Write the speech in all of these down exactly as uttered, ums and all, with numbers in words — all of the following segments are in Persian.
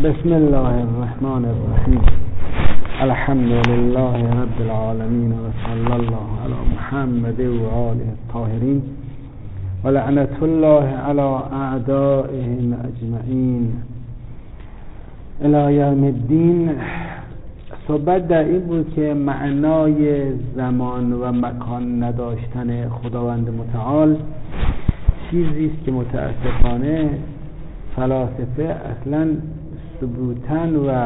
بسم الله الرحمن الرحیم. الحمد لله رب العالمین و صلی الله علی محمد و آله الطاهرین و لعنت الله علی اعدائهم اجمعین الی یوم الدین. صحبت در این بود که معنای زمان و مکان نداشتن خداوند متعال چیزی است که متاسفانه فلاسفه اصلا ثبوتاً و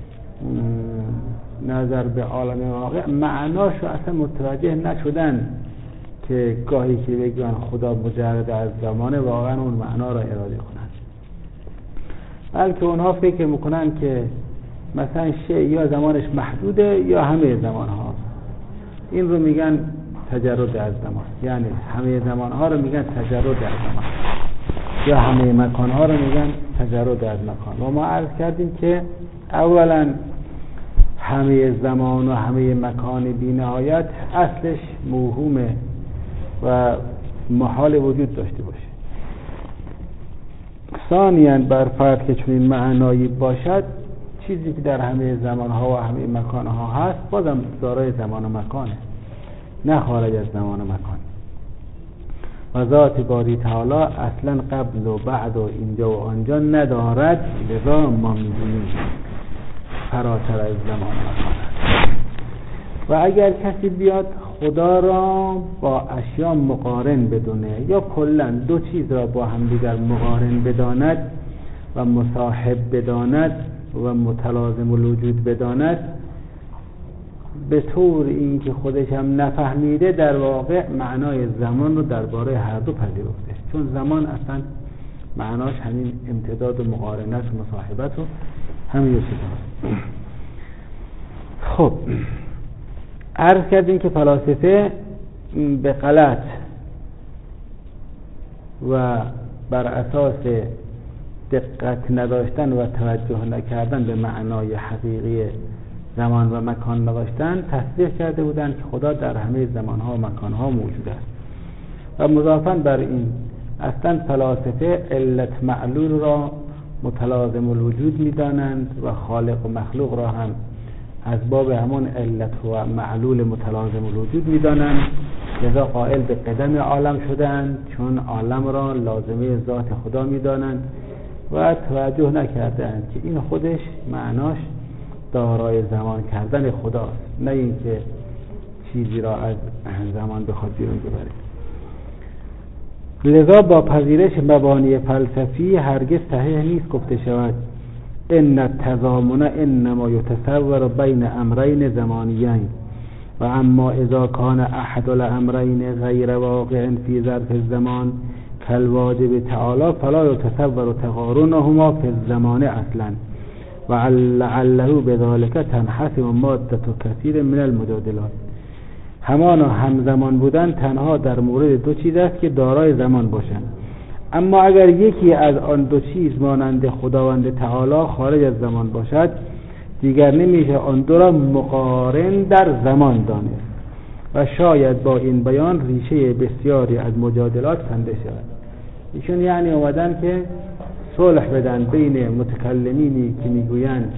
نظر به عالم واقع معناش رو اصلا متوجه نشدن که گاهی که بگن خدا مجرد از زمانه واقعا اون معنا را اراده کنند، بلکه اونها فکر میکنن که مثلا شیء یا زمانش محدوده یا همه زمان ها. این رو میگن تجرد از زمان، یعنی همه زمان ها رو میگن تجرد از زمان، یا همه مکان ها رو میگن تجرد از مکان. و ما عرض کردیم که اولا همه زمان و همه مکان بی نهایت اصلش موهومه و محال وجود داشته باشه. ثانیاً بر فرض که چنین معنایی باشد، چیزی که در همه زمان ها و همه مکان ها هست بازم دارای زمان و مکانه، نه خارج از زمان و مکان. و ذات باری تعالی اصلا قبل و بعد و اینجا و آنجا ندارد، لذا ما می‌دونیم فراتر از زمان و مکان است. و اگر کسی بیاد خدا را با اشیا مقارن بدونه یا کلا دو چیز را با هم دیگر مقارن بداند و مصاحب بداند و متلازم الوجود بداند، به طور این که خودش هم نفهمیده در واقع معنای زمان رو درباره هر دو پذیرفته، چون زمان اصلا معناش همین امتداد و مقارنت و مصاحبت و همین چیزا. خب عرض کردیم که فلاسفه به غلط و بر اساس دقت نداشتن و توجه نکردن به معنای حقیقی زمان و مکان نداشتن تصدیق کرده بودند که خدا در همه زمانها و مکانها موجود است. و مضافاً بر این اصلا فلاسفه علت معلول را متلازم الوجود می‌دانند و خالق و مخلوق را هم از باب همون علت و معلول متلازم الوجود می‌دانند، لذا قائل به قدم عالم شدند، چون عالم را لازمه ذات خدا می‌دانند و توجه نکردند که این خودش معناش دارای زمان کردن خداست، نه اینکه چیزی را از زمان بخواد بیرون ببره. لذا با پذیرش مبانی فلسفی هرگز صحیح نیست گفته شود ان التضامن انما یتصور بین امرین زمانیین و اما اذا کان احد الامرین غیر واقع فی ظرف الزمان کالواجب تعالی فلا یتصور تقارنهما فی الزمان اصلا و لعله بذلك تنحسم مادة کثیر من المجادلات. همان همزمان بودن تنها در مورد دو چیز است که دارای زمان باشند، اما اگر یکی از آن دو چیز مانند خداوند تعالی خارج از زمان باشد، دیگر نمیشه آن دو را مقارن در زمان دانست. و شاید با این بیان ریشه بسیاری از مجادلات کنده شود. ایشون یعنی اومدن که صلح بدن بین متکلمینی که میگویند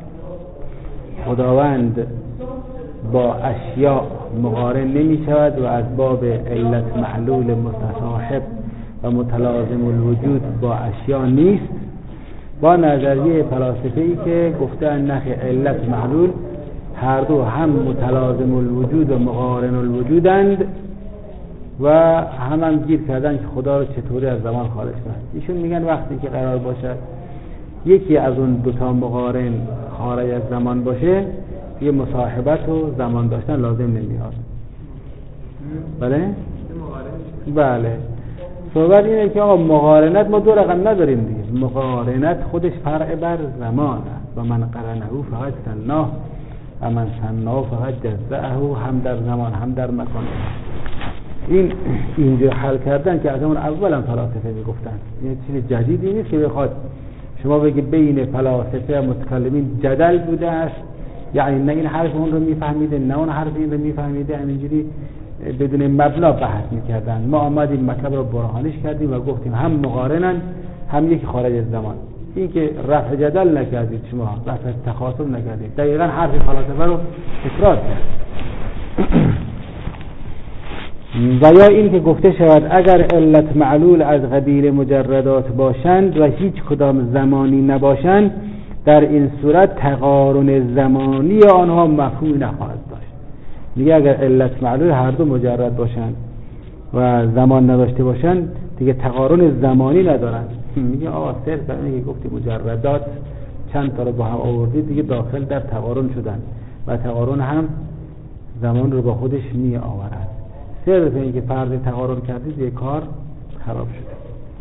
خداوند با اشیاء مقارن نمی شود و از باب علت معلول متصاحب و متلازم الوجود با اشیاء نیست، با نظریه فلاسفه‌ای که گفتن نخ علت معلول هر دو هم متلازم الوجود و مقارن الوجودند و هم هم گیر کردن که خدا رو چطوری از زمان خارج کنند. ایشون میگن وقتی که قرار باشد یکی از اون دوتا مقارن خارج از زمان باشه، یه مصاحبت و زمان داشتن لازم نمیاد. بله؟ بله. صحبت اینه که آقا مقارنت ما دو رقم نداریم دیگه. مقارنت خودش فرع بر زمان است و من قرنه فقط سناه و من سناه فقط جزعه، هم در زمان هم در مکان. این اینجا حل کردن که از اون اولا فلاسفه میگفتن، این چیز جدیدی نیست که بخواد شما بگی بین فلاسفه و متکلمین جدل بوده است، یعنی نه این حرف اون رو میفهمیده نه اون حرف این رو میفهمیده، همینجوری بدون مبنا بحث میکردن. ما آمدیم مطلب رو برهانش کردیم و گفتیم هم مقارنن هم یکی خارج از زمان. این که رفع جدل نکردید، شما رفع تخاصم نکردید، دقیقا حرف فلاسفه رو تکرار کرد. و یا این که گفته شود اگر علت معلول از قبیل مجردات باشند و هیچ کدام زمانی نباشند، در این صورت تقارن زمانی آنها مفهومی نخواهد داشت. میگه اگر علت معلول هر دو مجرد باشند و زمان نداشته باشند دیگه تقارن زمانی ندارند. میگه آقا صرف برای اینکه گفتی مجردات چند تا رو با هم آوردی دیگه داخل در تقارن شدن و تقارن هم زمان رو با خودش می آورد. صرف اینکه فرض تقارن کردید یه کار خراب شده.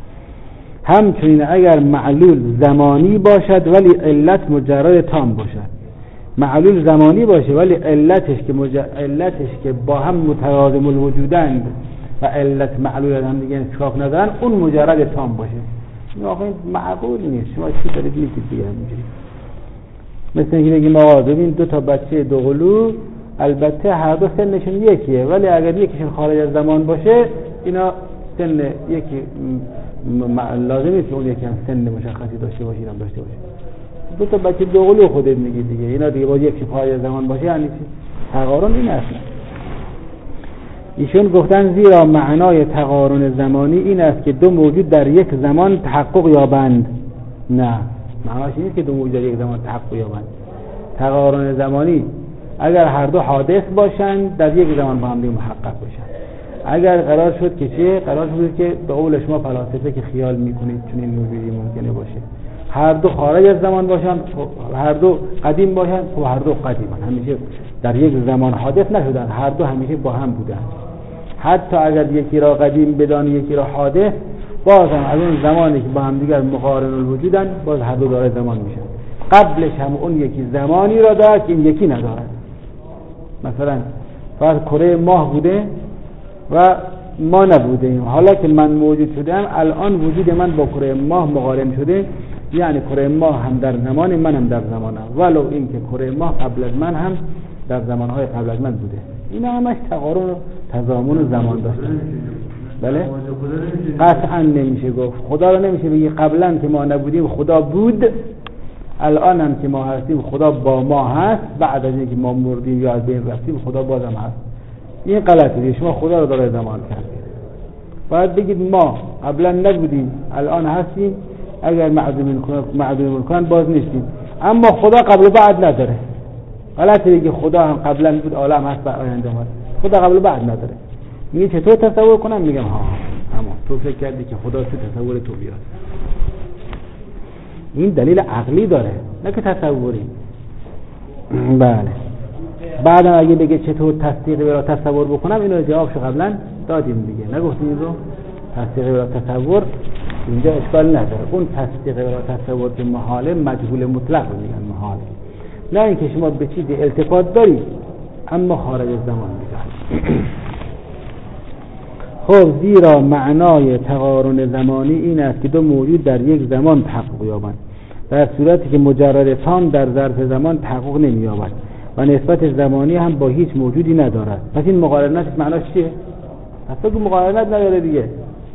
همچنین اگر معلول زمانی باشد ولی علت مجرد تام باشد، معلول زمانی باشه ولی علتش که مج... علتش که با هم متلازم الوجودند و علت معلول هم دیگه انتخاب ندارن، اون مجرد تام باشه. این آقا این معقول نیست. شما چی دارید میگید دیگه همینجوری؟ مثل اینکه بگیم آقا ببین دو تا بچه دوقلو البته هر دو سنشون یکیه ولی اگر یکیشون خارج از زمان باشه اینا سن یکی م... لازم نیست که اون یکی هم سن مشخصی داشته باشه اینم داشته باشه. دو تا بچه دوقلو خودت میگی دیگه، اینا دیگه با یکی خارج از زمان باشه یعنی چی؟ تقارن این اصلا. ایشون گفتن زیرا معنای تقارن زمانی این است که دو موجود در یک زمان تحقق یابند. نه، معناش این نیست که دو موجود در یک زمان تحقق یابند. تقارن زمانی اگر هر دو حادث باشند در یک زمان با هم دیگه محقق باشند. اگر قرار شد که چه؟ قرار شد که به قول شما فلاسفه که خیال میکنید چون این موجودی ممکنه باشه هر دو خارج از زمان باشند، هر دو قدیم باشند، و هر دو قدیمان همیشه در یک زمان حادث نشدن، هر دو همیشه با هم بودن. حتی اگر یکی را قدیم بدانی یکی را حادث، باز هم از اون زمانی که با هم دیگر مقارن الوجودن باز هر دو داره زمان میشن. قبلش هم اون یکی زمانی را دارد که این یکی ندارد. مثلا فرض کره ماه بوده و ما نبودیم، حالا که من موجود شدم الان وجود من با کره ماه مقارن شده، یعنی کره ماه هم در زمان من هم در زمانم، ولو این که کره ماه قبل از من هم در زمانهای قبل از من بوده. اینا همش تقارن و تضامن و زمان داشتن. بله؟ قطعا نمیشه گفت. خدا رو نمیشه بگی قبلا که ما نبودیم خدا بود، الان هم که ما هستیم خدا با ما هست، بعد از اینکه ما مردیم یا از بین رفتیم خدا بازم هست. این غلطه. شما خدا رو داره زمان کردید. باید بگید ما قبلا نبودیم الان هستیم، اگر معدوم معدوم کنن باز نیستیم، اما خدا قبل و بعد نداره. غلطه دیگه. خدا هم قبلا بود عالم هست و آینده هست، خدا قبل و بعد نداره. میگه چطور تصور کنم؟ میگم ها اما تو فکر کردی که خدا تو تصور تو بیاد. این دلیل عقلی داره نه که تصوری. بله. بعدم اگه بگه چطور تصدیق برای تصور بکنم، اینو جوابشو قبلا دادیم دیگه، نگفتیم این رو؟ تصدیق برای تصور اینجا اشکال نداره. اون تصدیق برای تصور که محاله مجهول مطلق رو میگن محال، نه اینکه شما به چیزی التفات دارید اما خارج از زمان میگن. خب زیرا معنای تقارن زمانی این است که دو موجود در یک زمان تحقق یابند، در صورتی که مجرد تام در ظرف زمان تحقق نمی‌یابد و نسبت زمانی هم با هیچ موجودی ندارد. پس این مقارنت معناش چیه؟ اصلا که مقارنت نداره دیگه.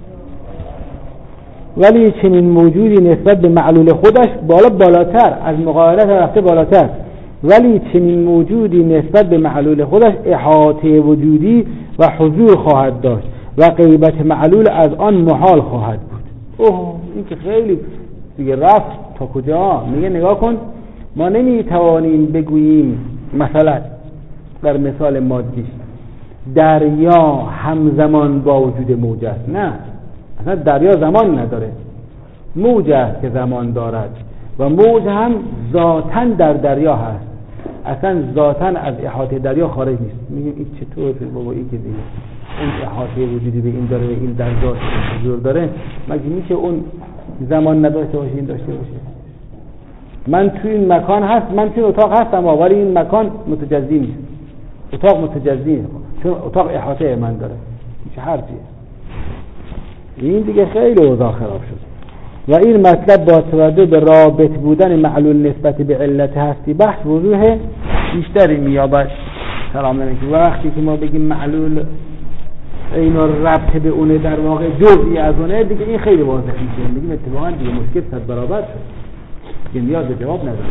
ولی چنین موجودی نسبت به معلول خودش بالا بالاتر از مقارنت رفته بالاتر، ولی چنین موجودی نسبت به معلول خودش احاطه وجودی و حضور خواهد داشت و غیبت معلول از آن محال خواهد بود. اوه این که خیلی دیگه رفت تا کجا؟ میگه نگاه کن، ما نمیتوانیم بگوییم مثلا در مثال مادیش دریا همزمان با وجود موج است. نه، اصلا دریا زمان نداره، موج است که زمان دارد و موج هم ذاتاً در دریا هست، اصلا ذاتاً از احاطه دریا خارج نیست. میگه این چطور بابا این که دیگه اون احاطه وجودی به این داره و این در ذات حضور داره، مگه میشه اون زمان نداشته باشه این داشته باشه؟ من توی این مکان هست، من توی اتاق هستم ولی این مکان متجزی نیست، اتاق متجزی نیست چون اتاق احاطه من داره. چه حرفیه این دیگه؟ خیلی اوضاع خراب شد. و این مطلب با توجه به رابط بودن معلول نسبت به علت هستی بحث وضوح بیشتری می‌یابد. سلام علیکم. وقتی که ما بگیم معلول اینا ربط به اونه در واقع جزئی از اونه، دیگه این خیلی واضح میشه. میگیم اتفاقا دیگه مشکل صد برابر شد. که نیاز به جواب نداره.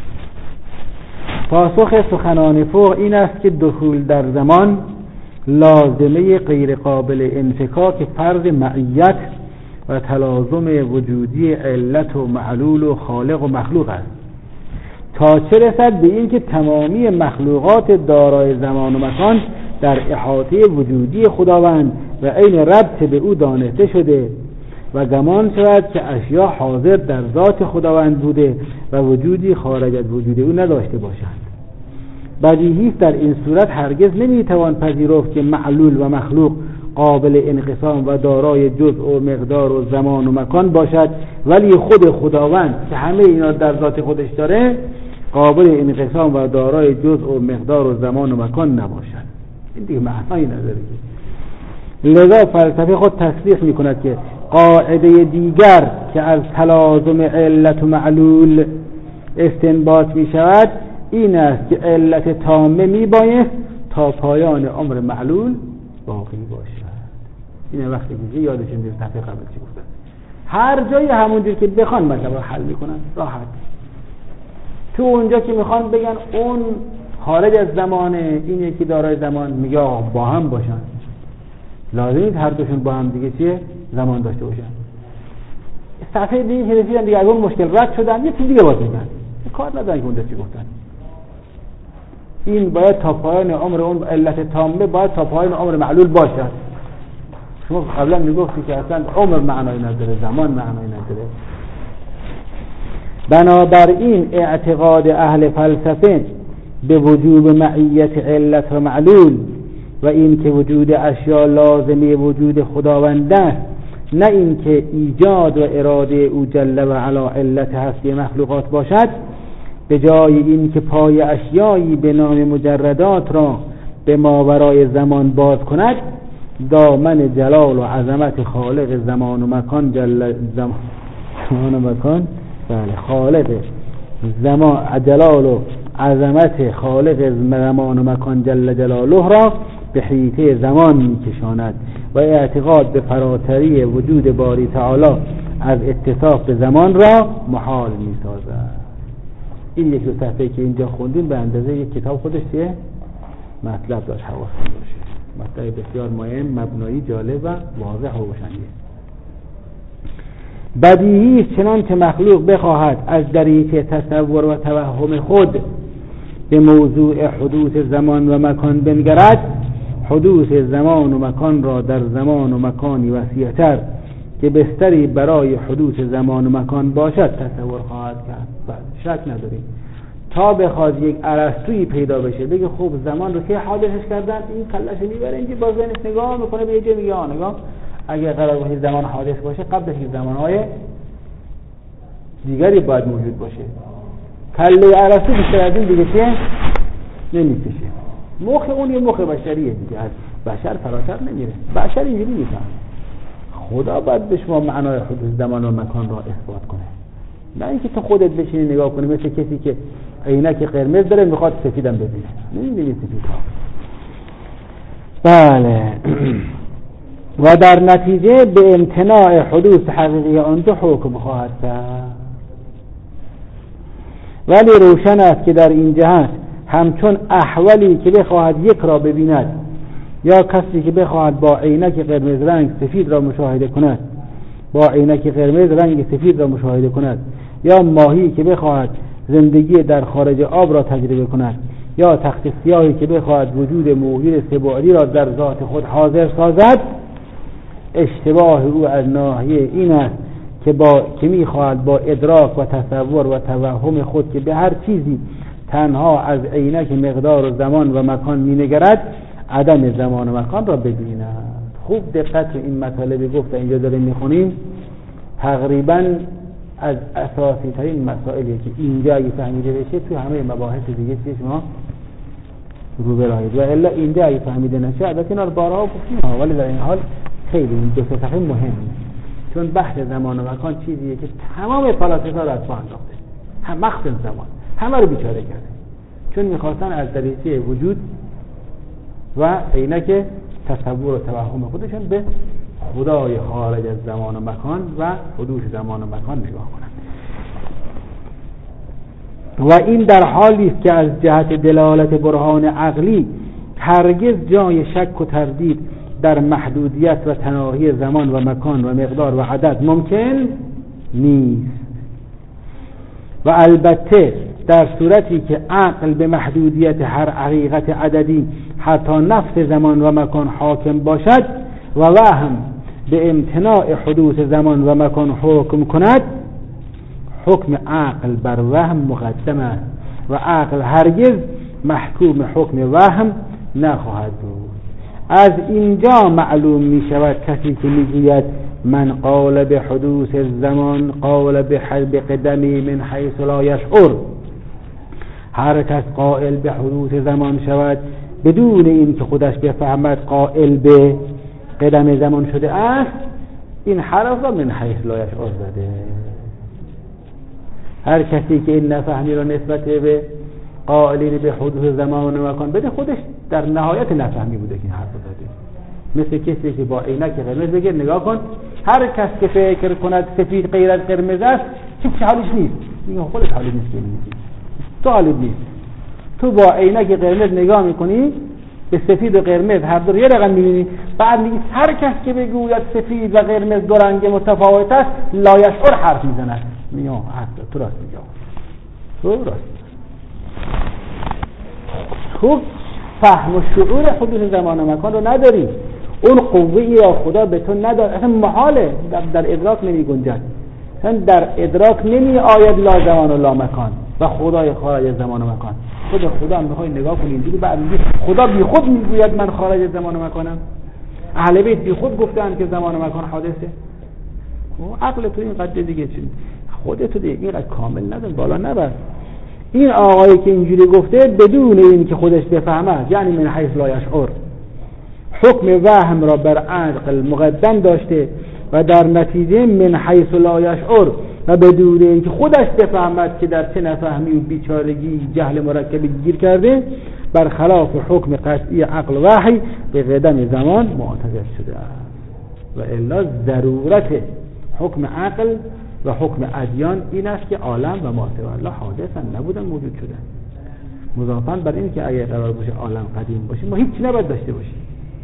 پاسخ سخنان فوق این است که دخول در زمان لازمه غیر قابل انفکاک فرض معیت و تلازم وجودی علت و معلول و خالق و مخلوق است، تا چه رسد به این که تمامی مخلوقات دارای زمان و مکان در احاطه وجودی خداوند و عین ربط به او دانسته شده و گمان شود که اشیا حاضر در ذات خداوند بوده و وجودی خارج از وجود او نداشته باشند. بدیهی است در این صورت هرگز نمیتوان پذیرفت که معلول و مخلوق قابل انقسام و دارای جزء و مقدار و زمان و مکان باشد، ولی خود خداوند که همه اینا در ذات خودش داره قابل انقسام و دارای جزء و مقدار و زمان و مکان نباشد. این دیگه معنایی نداره. لذا فلسفه خود تصدیق میکند که قاعده دیگر که از تلازم علت و معلول استنباط میشود این است که علت تامه میبایست تا پایان عمر معلول باقی باشد. اینه وقتی که یادشون بیاد صفحه قبل چی گفتن، هر جایی همونجور که بخوان مطلب رو حل میکنن راحت. تو اونجا که میخوان بگن اون خارج از زمانه، این یکی دارای زمان، میگه با هم باشن، لازم نیست هر دوشون با هم دیگه چیه زمان داشته باشن. صفحه دیگه که رسیدن دیگه از اون مشکل رد شدن، یه چیز دیگه باز میگن، کار ندارن که اونجا چی گفتن. این باید تا پایان عمر اون علت تامه باید تا پایان عمر معلول باشد. شما قبلا میگفتی که اصلا عمر معنای نداره، زمان معنای نداره. بنابراین اعتقاد اهل فلسفه به وجوب معیت علت و معلول و این که وجود اشیاء لازمه وجود خداوند است، نه این که ایجاد و اراده او جل و علا علت هستی مخلوقات باشد، به جای این که پای اشیایی به نام مجردات را به ماورای زمان باز کند، دامن جلال و عظمت خالق زمان و مکان جل زمان, زمان و مکان بله خالق زمان جلال و عظمت خالق زمان و مکان جل جلاله را به حیطه زمان میکشاند و اعتقاد به فراتری وجود باری تعالی از اتصاف به زمان را محال میسازد. این یک دو صفحه که اینجا خوندیم به اندازه یک کتاب خودش چیه؟ مطلب داشت، حواستون باشه. مطلب بسیار مهم، مبنایی، جالب و واضح و روشنیه. بدیهی است چنانچه مخلوق بخواهد از دریچه تصور و توهم خود به موضوع حدوث زمان و مکان بنگرد، حدوث زمان و مکان را در زمان و مکانی وسیع‌تر که بستری برای حدوث زمان و مکان باشد تصور خواهد کرد. بله شک نداریم. تا بخواد یک ارسطویی پیدا بشه بگه خب زمان رو که حادثش کردن، این کله‌شو میبره اینجا با ذهنش نگاه میکنه به یه جا میگه آ نگاه اگه قرار باشه زمان حادث باشه قبلش زمانهای دیگری باید موجود باشه. کله ارسطو بیشتر از این دیگه چیه؟ نمیکشه. مخ اون یه مخ بشریه دیگه، از بشر فراتر نمیره. بشر اینجوری میفهم. خدا باید به شما معنای حدوث زمان و مکان را اثبات کنه، نه اینکه تو خودت بشینی نگاه کنی مثل کسی که عینک قرمز داره میخواد سفیدم ببینه. نمیبینی سفید ها. بله. و در نتیجه به امتناع حدوث حقیقی آن دو حکم خواهد کرد. ولی روشن است که در این جهت همچون احولی که بخواهد یک را ببیند یا کسی که بخواهد با عینک قرمز رنگ سفید را مشاهده کند با عینک قرمز رنگ سفید را مشاهده کند، یا ماهی که بخواهد زندگی در خارج آب را تجربه کند، یا تخت سیاهی که بخواهد وجود موجود سه‌بعدی را در ذات خود حاضر سازد، اشتباه او از ناحیه این است که با که می‌خواهد با ادراک و تصور و توهم خود که به هر چیزی تنها از عینک مقدار و زمان و مکان می‌نگرد عدم زمان و مکان را ببیند. خوب دقت رو این مطالبی گفت اینجا داریم می‌خونیم، تقریباً از اساسی ترین مسائلی که اینجا اگه فهمیده بشه تو همه مباحث دیگه چیه شما رو براهید، و الا اینجا اگه فهمیده نشه البته اینا رو بارها گفتیم ها، ولی در این حال خیلی این دو سه صفحه مهمه، چون بحث زمان و مکان چیزیه که تمام فلاسفه رو از پا انداخته، هم مخصوص زمان همه رو بیچاره کرده، چون میخواستن از دریچه وجود و عینک تصور و توهم خودشون به خدای خارج از زمان و مکان و حدوث زمان و مکان نگاه کنند. و این در حالی است که از جهت دلالت برهان عقلی هرگز جای شک و تردید در محدودیت و تناهی زمان و مکان و مقدار و عدد ممکن نیست. و البته در صورتی که عقل به محدودیت هر حقیقت عددی حتی نفس زمان و مکان حاکم باشد و وهم به امتناع حدوث زمان و مکان حکم کند، حکم عقل بر وهم مقدم است و عقل هرگز محکوم حکم وهم نخواهد بود. از اینجا معلوم می شود کسی که می گوید من قال به حدوث زمان قال به حرب قدمی من حیث لا یشعر، هر کس قائل به حدوث زمان شود بدون این که خودش بفهمد قائل به قدم زمان شده است، این حرف را من حیث لا یشعر زده. هر کسی که این نفهمی را نسبت به قائلین به حدوث زمان و مکان بده، خودش در نهایت نفهمی بوده که این حرف زده. مثل کسی که با عینک قرمز بگه نگاه کن، هر کس که فکر کند سفید غیر از قرمز است هیچ حالیش نیست. میگه خودت حالی نیست که نیستی، تو حالی نیست. تو با عینک قرمز نگاه میکنی به سفید و قرمز هر دو یه رقم میبینی، بعد میگی هر کس که بگوید سفید و قرمز دو رنگ متفاوت است لا یشعر حرف میزند. میگه تو راست میگی، تو راست. خوب فهم و شعور حدوث زمان و مکان رو نداری، اون قوه یا خدا به تو نداره، اصلا محاله، در, در ادراک نمی گنجد، اصلا در ادراک نمی آید لا زمان و لا مکان و خدای خارج از زمان و مکان. خود خدا هم بخوای نگاه کنی اینجوری بعد میگی خدا بی خود میگوید من خارج از زمان و مکانم. اهل بیت بی خود گفتن که زمان و مکان حادثه. و عقل تو اینقدر دیگه چی خودت دیگه اینقدر کامل نداره، بالا نبر. این آقایی که اینجوری گفته بدون این که خودش بفهمه، یعنی من حیث لا یشعر، حکم وهم را بر عقل مقدم داشته و در نتیجه من حیث لا یشعر و بدون این که خودش بفهمد که در چه نفهمی و بیچارگی جهل مرکبی گیر کرده، برخلاف حکم قطعی عقل وحی به قدم زمان معتقد شده است. و الا ضرورت حکم عقل و حکم ادیان این است که عالم و ما سوی الله حادثن، نبودن موجود شدن. مضافاً بر این که اگه قرار باشه عالم قدیم باشه ما هیچ نباید داشته باشیم.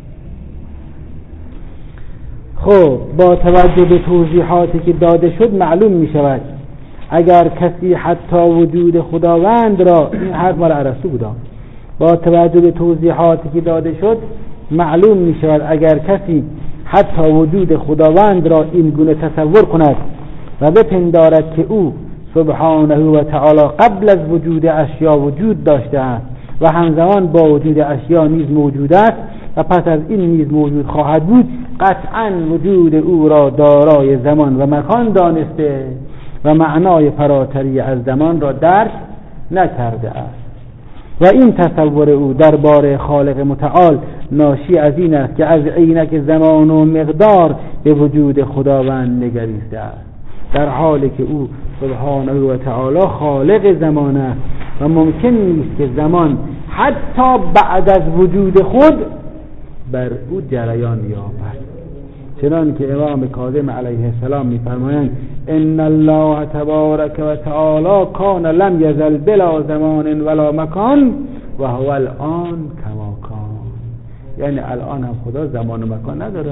خب با توجه به توضیحاتی که داده شد معلوم می شود اگر کسی حتی وجود خداوند را، این حرف مال ارسطو بودا، با توجه به توضیحاتی که داده شد معلوم می شود اگر کسی حتی وجود خداوند را این گونه تصور کند و بپندارد که او سبحانه و تعالی قبل از وجود اشیا وجود داشته است و همزمان با وجود اشیا نیز موجود است و پس از این نیز موجود خواهد بود، قطعا وجود او را دارای زمان و مکان دانسته و معنای فراتری از زمان را درک نکرده است. و این تصور او درباره خالق متعال ناشی از این است که از عینک زمان و مقدار به وجود خداوند نگریسته است، در حالی که او سبحانه و تعالی خالق زمان است و ممکن نیست که زمان حتی بعد از وجود خود بر او جریان یابد. چنان که امام کاظم علیه السلام می‌فرمایند ان الله تبارک و تعالی کان لم یزل بلا زمان ولا مکان و هو الان کما کان، یعنی الان هم خدا زمان و مکان نداره.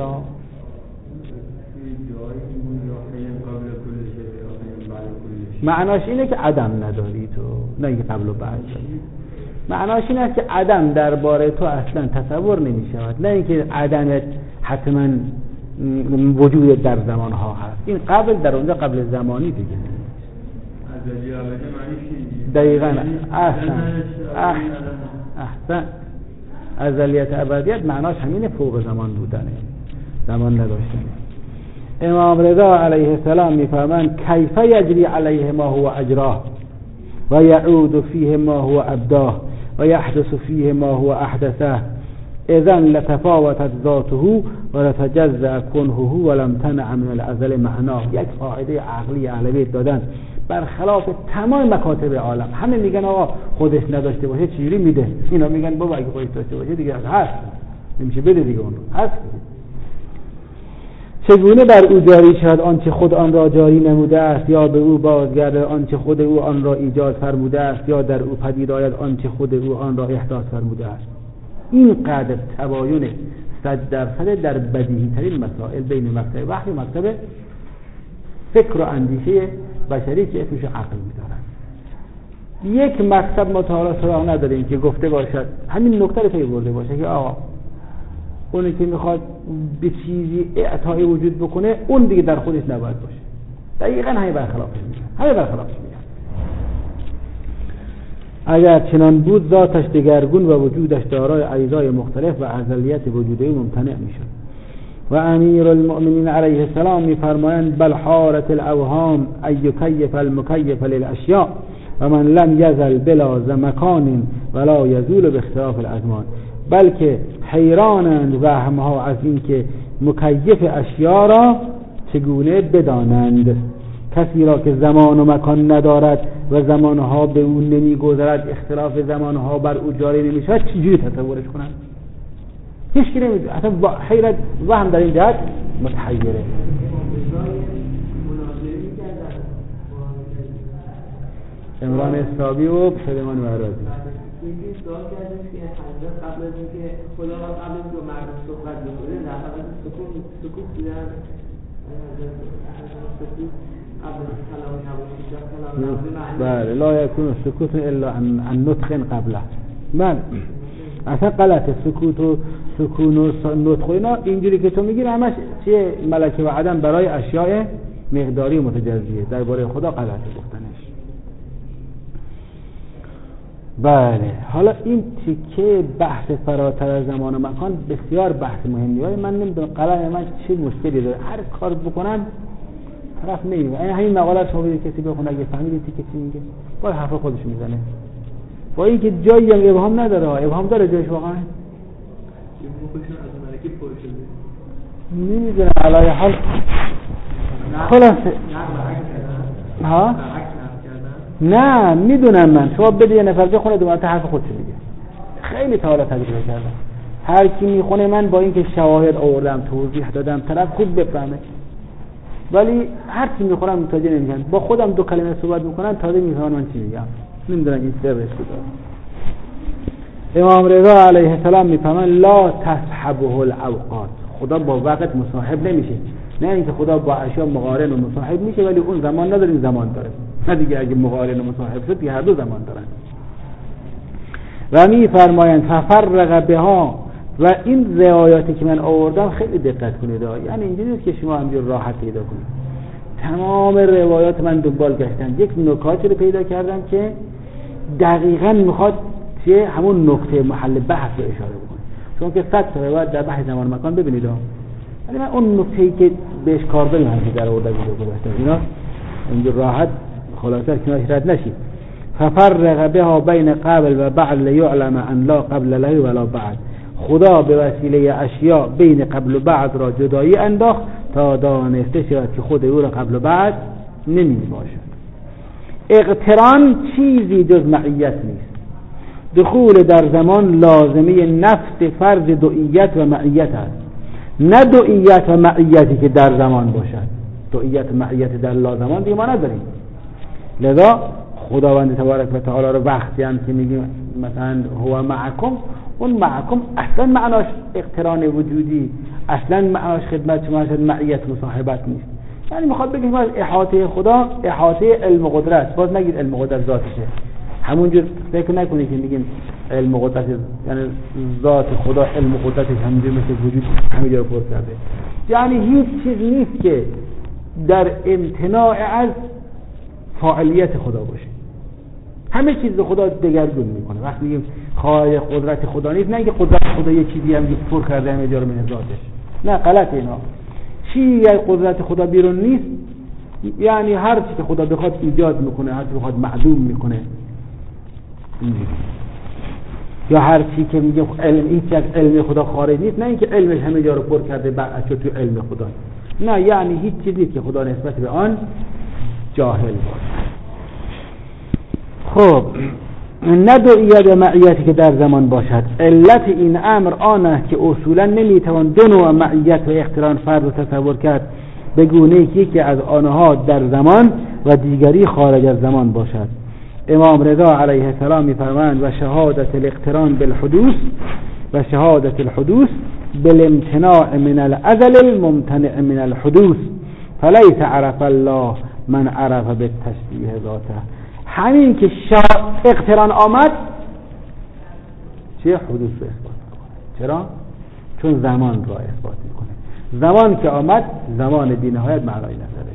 معناش اینه که عدم نداری تو، نه اینکه قبل و بعد داری. معناش این است که عدم درباره تو اصلا تصور نمی شود، نه اینکه عدمت حتما وجود در زمان ها هست. این قبل در اونجا قبل زمانی دیگه. ازلی ابدی معنی چیه؟ دقیقاً احسن احسن احسن ازلیت ابدیت معناش همین فوق زمان بودنه، زمان نداشتنه. امام رضا علیه السلام میفرمایند کیف یجری علیه ما هو اجراه و یعود فیه ما هو ابداه و یحدث فیه ما هو احدثه اذن لتفاوتت ذاته و لتجزأ کنهه و لم تنع من الازل معناه. یک قاعده عقلی اهل بیت دادن برخلاف تمام مکاتب عالم. همه میگن آقا خودش نداشته باشه چجوری میده، اینا میگن بابا اگه خودش داشته باشه دیگه هست، نمیشه بده دیگه، اون هست. چگونه بر او جاری شد آنچه خود آن را جاری نموده است، یا به او بازگردد آنچه خود او آن را ایجاد فرموده است، یا در او پدید آید آنچه خود او آن را احداث فرموده است. این قدر تباین صد درصد در بدیهی ترین مسائل بین مکتب وحی و مکتب فکر و اندیشه بشری که اسمش عقل می‌دارن. یک مکتب مطالعه سراغ نداریم که گفته باشد همین نکته رو پی برده باشه که آقا اونی که میخواد به چیزی اعطای وجود بکنه اون دیگه در خودش نباید باشه. دقیقاً همین برخلافش میگن. همین برخلافش میگن. اگر چنان بود ذاتش دگرگون و وجودش دارای اجزای مختلف و ازلیت وجود او ممتنع میشد. و امیر المؤمنین علیه السلام میفرمایند بل حارت الاوهام ای یکیف المکیف للاشیاء و من لم یزل بلا زمکان ولا یزول باختلاف الازمان. بلکه حیرانند وهمها از این که مکیف اشیا را چگونه بدانند. کسی را که زمان و مکان ندارد و زمانها به او نمی گذرد، اختلاف زمانها بر او جاری نمی شود، چجوری تصورش کنند؟ هیچ کی نمیدونه. اصلا حیرت وهم در این جهت متحیره. عمران اصحابی و سلیمان معراضی یکی سوال کردش که حضرت قبل از اینکه خدا قبل از اینکه مردم صحبت بکنه در حقیقت سکوت سکوت بودن، سکوت قبل از کلام نباشید یا کلام نباشید. بله لا یکون سکوت الا عن نطق قبله. بله اصلا غلطه. سکوت و سکون و نطق اینا اینجوری که تو میگی همش چیه؟ ملکه و عدم برای اشیاء مقداری متجزیه. درباره خدا غلطه گفتنش. بله حالا این تیکه بحث فراتر از زمان و مکان بسیار بحث مهمیه. من نمیدونم قلم من چه مشکلی داره، هر کار بکنم طرف نمیفهمه. همین مقاله شما بدید کسی بخونه اگه فهمید تیکه چی میگه با حرف خودش میزنه، با اینکه جایی هم ابهام نداره. ابهام داره جایش واقعا نمیدونم. علی حال خلاصه ها نه میدونم. من شما بده یه نفر بخونه دوباره حرف خودش میگه. خیلی تا حالا تجربه کردم. هر کی میخونه من با اینکه شواهد آوردم توضیح دادم طرف خوب بفهمه، ولی هر کی میخورم متوجه نمیشن. با خودم دو کلمه صحبت میکنن تازه میفهمن من چی میگم. نمیدونم این سرش کجاست. امام رضا علیه السلام میفهمن لا تصحبه الاوقات. خدا با وقت مصاحب نمیشه. نه اینکه خدا با اشیا مقارن و مصاحب میشه ولی اون زمان نداره، این زمان داره. نه دیگه اگه مقارن و مصاحب شد دیگه هر دو زمان دارن. و میفرمایند ففرق بها. و این روایاتی که من آوردم خیلی دقت کنید، یعنی اینجوری نیست که شما همینجور راحت پیدا کنید. تمام روایات من دنبال گشتم، یک نکاتی رو پیدا کردم که دقیقاً میخواد چه همون نکته محل بحث رو اشاره بکنه. چون که صد تا روایت در بحث زمان مکان ببینید ها، ولی من اون نکته‌ای که بهش کار داریم همین در آورده بود گذاشتم. اینا اینجور راحت خلاصه کنارش رد نشید. ففرق بها بین قبل و بعد لیعلم ان لا قبل له ولا بعد. خدا به وسیله اشیاء بین قبل و بعد را جدایی انداخت تا دانسته شود که خود او را قبل و بعد نمی باشد. اقتران چیزی جز معیت نیست. دخول در زمان لازمه نفس فرض دوئیت و معیت است، نه دوئیت و معیتی که در زمان باشد. دوئیت و معیت در لازمان دیگه ما نداریم. لذا خداوند تبارک و تعالی رو وقتی هم که میگیم مثلا هو معکم، اون معکم اصلا معناش اقتران وجودی، اصلا معناش خدمت شما شد معیت مصاحبت نیست. یعنی میخواد بگیم از احاطه خدا احاطه علم و قدرت. باز نگید علم و قدرت ذاتشه، همونجور فکر نکنید که میگیم علم و قدرت یعنی ذات خدا علم و قدرتش همونجور مثل وجود همه جا رو پر کرده. یعنی هیچ چیز نیست که در امتناع از فاعلیت خدا باشه. همه چیز به خدا دگرگون میکنه. وقتی میگیم خارج قدرت خدا نیست، نه اینکه قدرت خدا یه چیزی هم پر کرده همه جا رو من ذاتش. نه غلط اینا. چی قدرت خدا بیرون نیست، یعنی هر چی که خدا بخواد ایجاد میکنه، هر چی بخواد معدوم میکنه. یا هر چی که میگه علم این چیز علم خدا خارج نیست، نه اینکه علمش همه جا رو پر کرده بعد تو علم خدا. نه یعنی هیچ چیزی که خدا نسبت به آن جاهل باشه. خب ندعید معیتی که در زمان باشد. علت این امر آن است که اصولا نمیتوان دو نوع معیت و اقتران فرد رو تصور کرد به گونه‌ای که یکی از آنها در زمان و دیگری خارج از زمان باشد. امام رضا علیه السلام می‌فرمایند و شهادت الاقتران بالحدوث و شهادت الحدوث بالامتناع من الازل الممتنع من الحدوث فلیس عرف الله من عرف بالتشبیه ذاته. همین که اقتران آمد چه حدوث رو اثبات میکنه. چرا؟ چون زمان را اثبات میکنه. زمان که آمد زمان بی نهایت معنای نداره.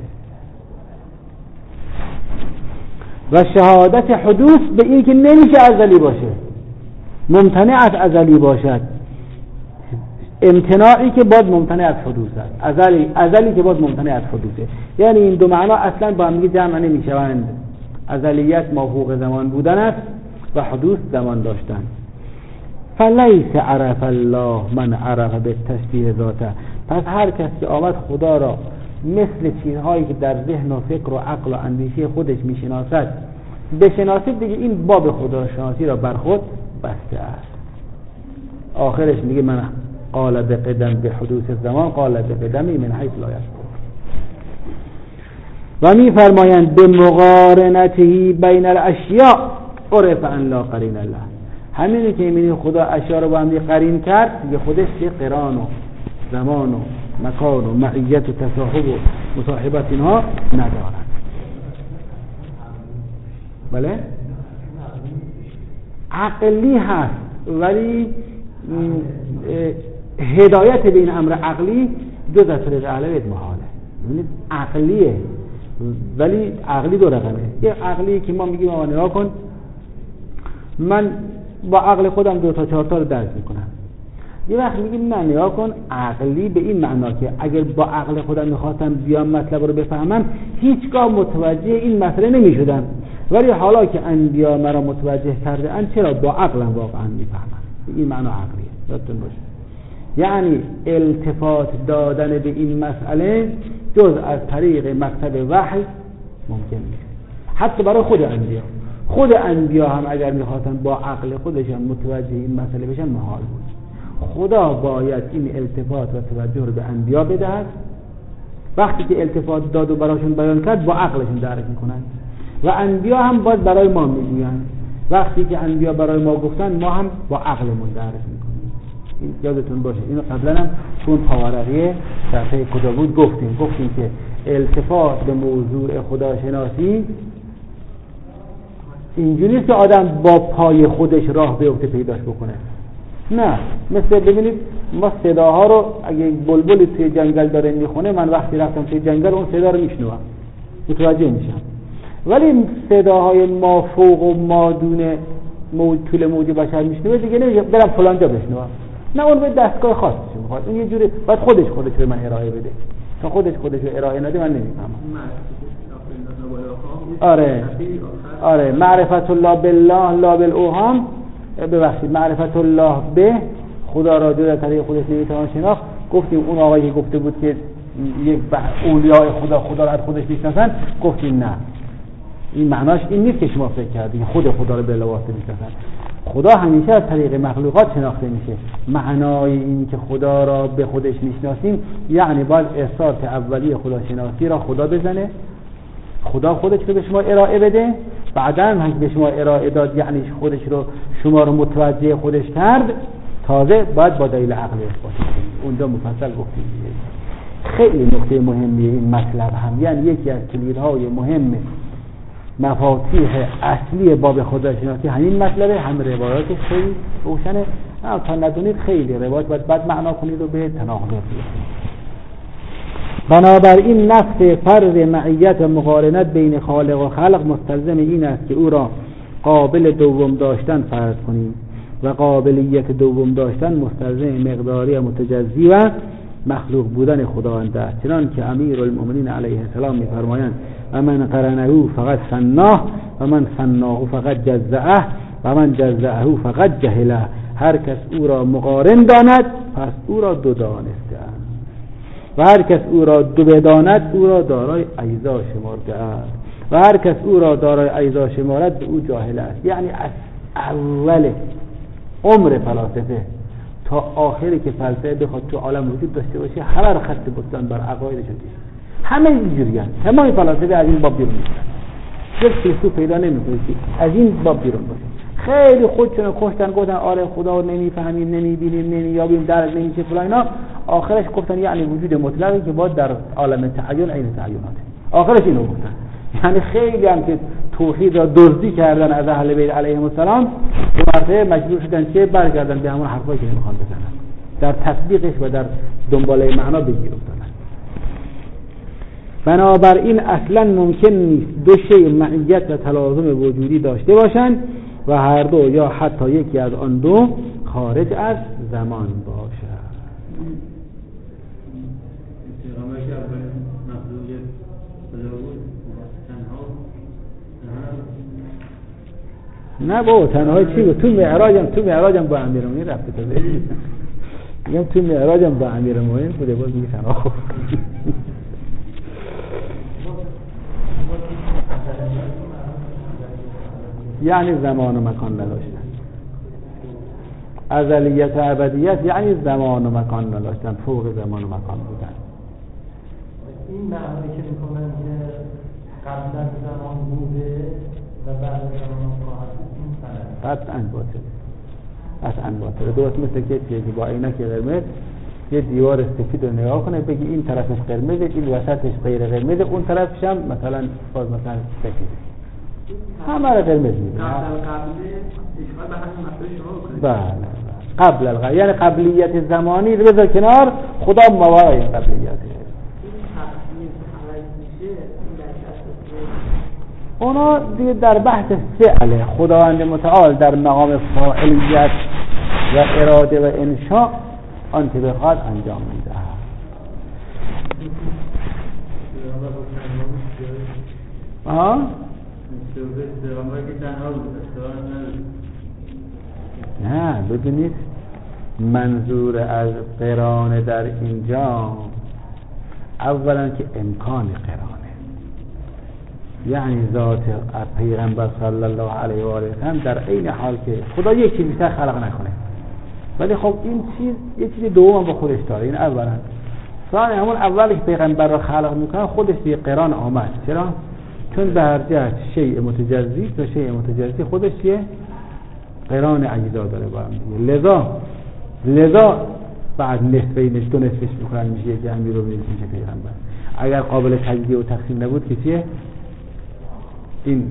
و شهادت حدوث به این که نمیشه ازلی باشه، ممتنع از ازلی باشد، امتناعی که باز ممتنع از حدوث است، ازلی ازلی که باز ممتنع از حدوثه. یعنی این دو معنا اصلا با هم دیگه جمع نمیشوند. ازلیت مافوق زمان بودن است و حدوث زمان داشتن. فلیس عرف الله من عرف بالتشبیه ذاته. پس هر کس که آمد خدا را مثل چیزهایی که در ذهن و فکر و عقل و اندیشه خودش میشناسد بشناسید، دیگه این باب خدا شناسی را بر خود بسته است. آخرش میگه من قال بقدم به حدوث زمان قال بقدمی من حیث لا یشعر. و می فرمایند به مقارنته بین الاشیاء عرف ان لا قرین الله. همینی که میبینید خدا اشیاء رو با هم قرین کرد، دیگه خودش یه قران و زمان و مکان و معیت و تصاحب و مصاحبت اینها ندارد. بله عقلی هست، ولی هدایت به این امر عقلی جز از طریق اهلیت محاله. ببینید عقلیه، ولی عقلی دو رقمه. یه عقلی که ما میگیم آقا نگاه کن، من با عقل خودم دو تا چهار تا رو درک میکنم. یه وقت میگیم نه نگاه کن عقلی به این معنا که اگر با عقل خودم میخواستم بیام مطلب رو بفهمم هیچگاه متوجه این مسئله نمیشدم، ولی حالا که انبیا مرا متوجه کرده اند چرا با عقلم واقعا میفهمم. به این معنا عقلیه. یادتون باشه یعنی التفات دادن به این مسئله جز از طریق مکتب وحی ممکن نیست. حتی برای خود انبیا خود انبیا هم اگر میخواستن با عقل خودشان متوجه این مسئله بشن محال بود. خدا باید این التفات و توجه رو به انبیا بدهد. وقتی که التفات داد و براشون بیان کرد با عقلشون درک میکنن و انبیا هم باید برای ما میگوین. وقتی که انبیا برای ما گفتن ما هم با عقلمون درک میکنیم. این یادتون باشه. اینو قبلا هم چون پاورقیه صفحه کجا بود گفتیم گفتیم که التفات به موضوع خداشناسی اینجوری نیست که آدم با پای خودش راه بیفته پیداش بکنه. نه، مثل ببینید ما صداها رو اگه بلبلی توی جنگل داره میخونه، من وقتی رفتم توی جنگل اون صدا رو میشنوم متوجه میشم، ولی صداهای ما فوق و ما دون موج طول موج بشر میشنوه دیگه نمیگم برم فلان جا بشنوم. نه، اون به دستگاه خاصی میخواد. اون یه جوری باید خودش خودش به من ارائه بده. تا خودش خودش رو ارائه نده من نمیفهمم. آره آره معرفت الله بالله لا بالاوهام. ببخشید معرفت الله به خدا را جز از طریق خودش نمیتوان شناخت. گفتیم اون آقایی که گفته بود که یک اولیاء خدا خدا را از خودش میشناسن، گفتیم نه، این معناش این نیست که شما فکر کردید خود خدا را به لواسطه میشناسن. خدا همیشه از طریق مخلوقات شناخته میشه. معنای این که خدا را به خودش میشناسیم یعنی باید احساس اولیه خداشناسی را خدا بزنه، خدا خودش رو به شما ارائه بده، بعدا هم به شما ارائه داد یعنی خودش رو شما رو متوجه خودش کرد، تازه باید با دلیل عقلی اثبات کنید. اونجا مفصل گفتیم. خیلی نکته مهمیه این مطلب هم، یعنی یکی از کلیدهای مهم مفاتیح اصلی باب خداشناسی همین مطلبه. هم روایاتش خیلی روشنه، هم تا ندونید خیلی روایات باید بعد معنا کنید و به تناقض بیارید. بنابراین نفس فرض معیت و مقارنت بین خالق و خلق مستلزم این است که او را قابل دوم داشتن فرض کنیم و قابلیت دوم داشتن مستلزم مقداری و متجزی و مخلوق بودن خداوند است. چنان که امیرالمؤمنین علیه السلام می‌فرمایند و من قرنه فقط سناه و من سناه فقط جزعه و من جزعه فقط جهله. هر کس او را مقارن داند پس او را دو دانسته است و هر کس او را دو بداند او را دارای اجزا شمرده است و هر کس او را دارای اجزا شمارد به او جاهل است. یعنی از اول عمر فلاسفه تا آخری که فلسفه بخواد تو عالم وجود داشته باشه همه رو خط بستن بر عقایدش دیگه. همه اینجوریان، همه فلاسفه از این باب بیرون میشن. جز فیلسوف پیدا نمی‌کنه که از این باب بیرون باشه. خیلی خودشون کشتن، گفتن آره خدا رو نمیفهمیم، نمیبینیم، نمییابیم، درک نمیشه فلان اینا. آخرش گفتن یعنی وجود مطلقی که باید در عالم تعین عین تعینات. آخرش اینو گفتن. یعنی خیلی هم که توحید را دزدی کردن از اهل بیت علیهم السلام، دو مرتبه مجبور شدن که برگردن به همون حرفایی که نمیخوان بزنن، در تطبیقش و در دنباله معنا بگیر افتادن. بنابراین اصلا ممکن نیست دو شیء معیت و تلازم وجودی داشته باشند و هر دو یا حتی یکی از آن دو خارج از زمان باشد. نه با تنهای چی بود؟ تو معراجم تو معراجم با امیرالمومنین رفته تا بری میگم تو معراجم با امیرالمومنین بوده، باز میگه تنها خوب یعنی زمان و مکان نداشتن. ازلیت و ابدیت یعنی زمان و مکان نداشتن، فوق زمان و مکان بودن. این معنی که میکنن که قبل از زمان بوده و بعد از زمان خواهد بود، قطعاً باطل، قطعاً باطل. درست مثل که چیزی با عینک قرمز یه دیوار سفید رو نگاه کنه بگی این طرفش قرمزه، این وسطش غیر قرمزه، اون طرفش هم مثلا باز مثلا سفیده، همه رو قرمز می‌بینه. بله قبل الغ یعنی قبلیت زمانی رو بذار کنار، خدا موارای قبلیته. اونا دیگه در بحث فعل خداوند متعال در مقام فاعلیت و اراده و انشاء آنچه بخواد انجام میده. آها نه ببینید منظور از قرانه در اینجا اولا که امکان قرانه، یعنی ذات پیغمبر صلی الله علیه و آله و سلم در این حال که خدا یک چیز بیشتر خلق نکنه، ولی خب این چیز یک چیز دوم با خودش داره. این اولا. ثانیا همون اولی که پیغمبر را خلق میکنه خودش یه قران آمد. چرا؟ چون به هر جهت شیء متجزی و شیء متجزی خودش یه قران اجزا داره با هم دیگه. لذا لذا بعد نصفینش دو نصفش میکنن میشه یک جمعی رو میشه پیغمبر. اگر قابل تجزیه و تقسیم نبود که چیه؟ این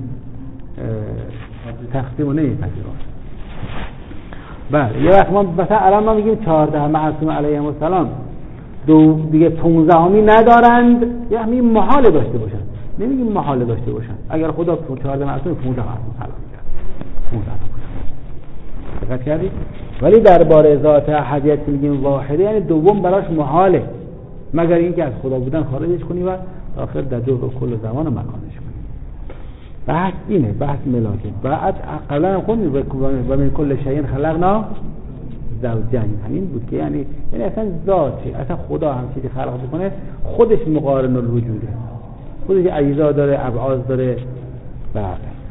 تقسیم رو نمیپذیرن. بله یه وقت ما مثلا الان ما میگیم چهارده معصوم علیهم السلام دو دیگه پونزدهمی ندارند، یعنی محال داشته باشن. نمیگیم محال داشته باشن. اگر خدا چهارده معصوم پونزده معصوم خلق کرد پونزده دقت کردید؟ ولی درباره ذات احدیت میگیم واحده، یعنی دوم براش محاله مگر اینکه از خدا بودن خارجش کنی و آخر در جزء کل زمان و مکانش کنی. بحث اینه، بحث ملاکه. بعد قبلا هم خوندیم و من کل شیء خلقنا زوجین، همین بود که یعنی یعنی اصلا ذاتی، اصلا خدا هم چیزی خلق بکنه خودش مقارن الوجوده، خودش اجزا داره، ابعاد داره. بله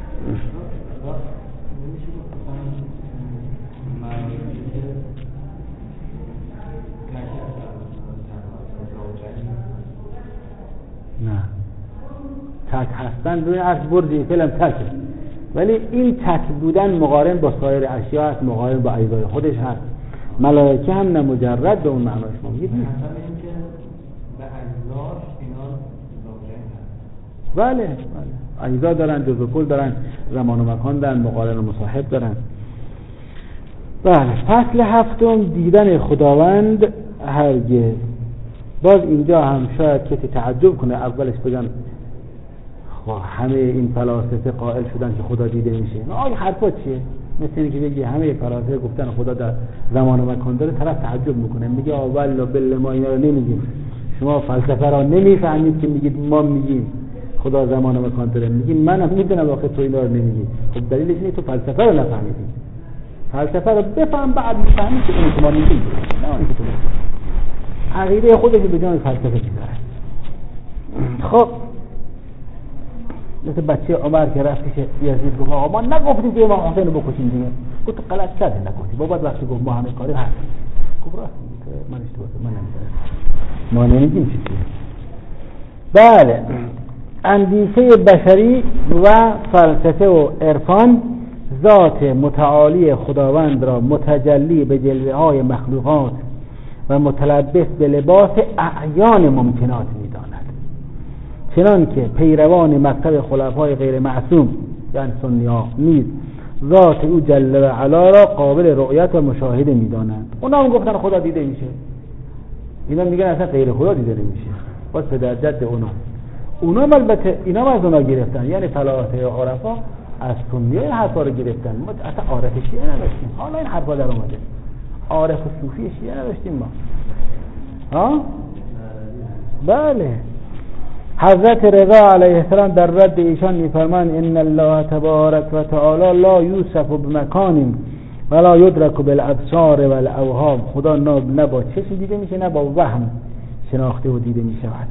نه تک هستن روی از برزی فیلم تکه، ولی این تک بودن مقارن با سایر اشیا هست، مقارن با اجزای خودش هست. ملائکه هم نه مجرد به اون معناش ما میگید نیست. به اجزاش اینا زوجین هست. بله بله اجزا دارن، جزء کل دارن، زمان و مکان دارن، مقارن و مصاحب دارن. بله فصل هفتم دیدن خداوند هرگز. باز اینجا هم شاید کسی تعجب کنه، اولش بگن همه این فلاسفه قائل شدن که خدا دیده میشه. آیا حرفا چیه؟ مثل اینکه بگی همه فلاسفه گفتن خدا در زمان و مکان داره، طرف تعجب میکنه میگه والله بالله ما اینا رو نمیگیم، شما فلسفه را نمیفهمید که میگید ما میگیم خدا زمان و مکان داره. میگیم منم میدونم واقعا تو اینا رو نمیگی. خب دلیلش اینه تو فلسفه رو نفهمیدی. فلسفه رو بفهم بعد میفهمی که این شما میگید، نه اینکه تو عقیده خودش به جای فلسفه میذاره. خب مثل بچه عمر که رفت پیش یزید گفت آقا ما نگفتیم که امام حسین رو بکشیم دیگه. گفت تو غلط کردی نگفتی. بابا وقتی گفت ما همه کاری هست. گفت راست میگه من اشتباه کردم من نمیدونم. ما نمیگیم چیزی. بله اندیشه بشری و فلسفه و عرفان ذات متعالی خداوند را متجلی به جلوه های مخلوقات و متلبس به لباس اعیان ممکنات می‌داند، چنان که پیروان مکتب خلفای غیر معصوم یعنی سنی‌ها نیز ذات او جل و علا را قابل رؤیت و مشاهده می‌دانند. اونا هم گفتن خدا دیده میشه، اینا میگن اصلا غیر خدا دیده نمیشه. باز پدر جد اونا اونا البته اینا از اونا گرفتن، یعنی فلاسفه عرفا از سنی‌ها این حرفا رو گرفتن. ما اصلا عارف شیعه نداشتیم، حالا این حرفا در اومده. عارف و صوفی شیعه نداشتیم ما. ها؟ بله. حضرت رضا علیه السلام در رد ایشان می‌فرمایند ان الله تبارک و تعالی لا یوصف بمکان ولا یدرک بالابصار والاوهام. خدا نه با چشم دیده میشه نه با وهم شناخته و دیده میشود.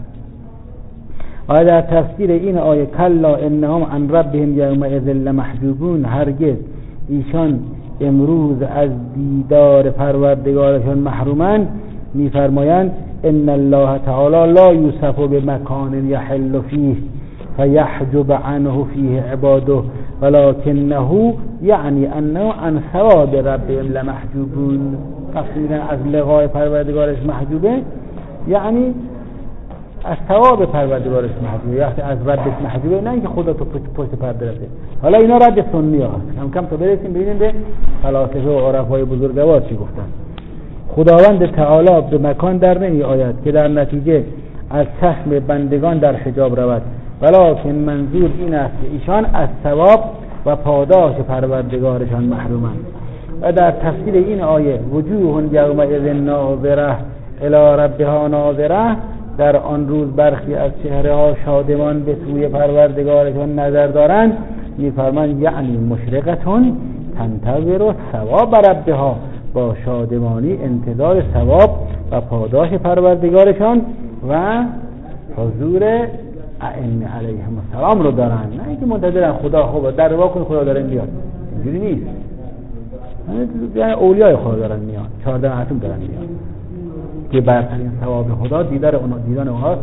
و در تفسیر این آیه کلا انهم عن ربهم یومئذ لمحجوبون، هرگز ایشان امروز از دیدار پروردگارشان محرومند، میفرمایند ان الله تعالی لا یوصف بمکان یحل فیه فیحجب عنه فیه عباده ولکنه یعنی انه عن ثواب ربهم لمحجوبون. تفسیر از لقای پروردگارش محجوبه یعنی از ثواب پروردگارش محجوبه، یعنی از ربش محجوبه، نه اینکه خدا تو پشت پرده رفته. حالا اینا رد سنی هست. کم کم تا برسیم ببینیم به فلاسفه و عرفای بزرگوار چی گفتن. خداوند تعالی به مکان در نمی آید که در نتیجه از چشم بندگان در حجاب رود، ولکن منظور این است که ایشان از ثواب و پاداش پروردگارشان محرومند. و در تفسیر این آیه وجوه یومئذ ناظره الی ربها ناظره، در آن روز برخی از چهره ها شادمان به سوی پروردگارشان نظر دارند، می‌فرمایند یعنی مشرقتون تنتظر ثواب ربها، با شادمانی انتظار ثواب و پاداش پروردگارشان و حضور ائمه علیهم السلام رو دارن، نه اینکه منتظرن خدا خوبه در واقع خدا داره میاد. اینجوری نیست. یعنی اولیای خدا دارن میاد، چهارده معصوم دارن میاد که برترین ثواب خدا دیدار اونها دیدن اونهاست.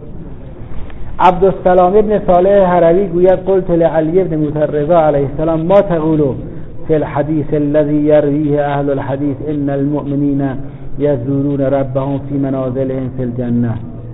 عبدالسلام ابن صالح هروی گوید قلت لعلی ابن موسی رضا علیه السلام ما تقول فی الحدیث الذي یرویه اهل الحدیث ان المؤمنین یزورون ربهم فی منازلهم فی الجنه.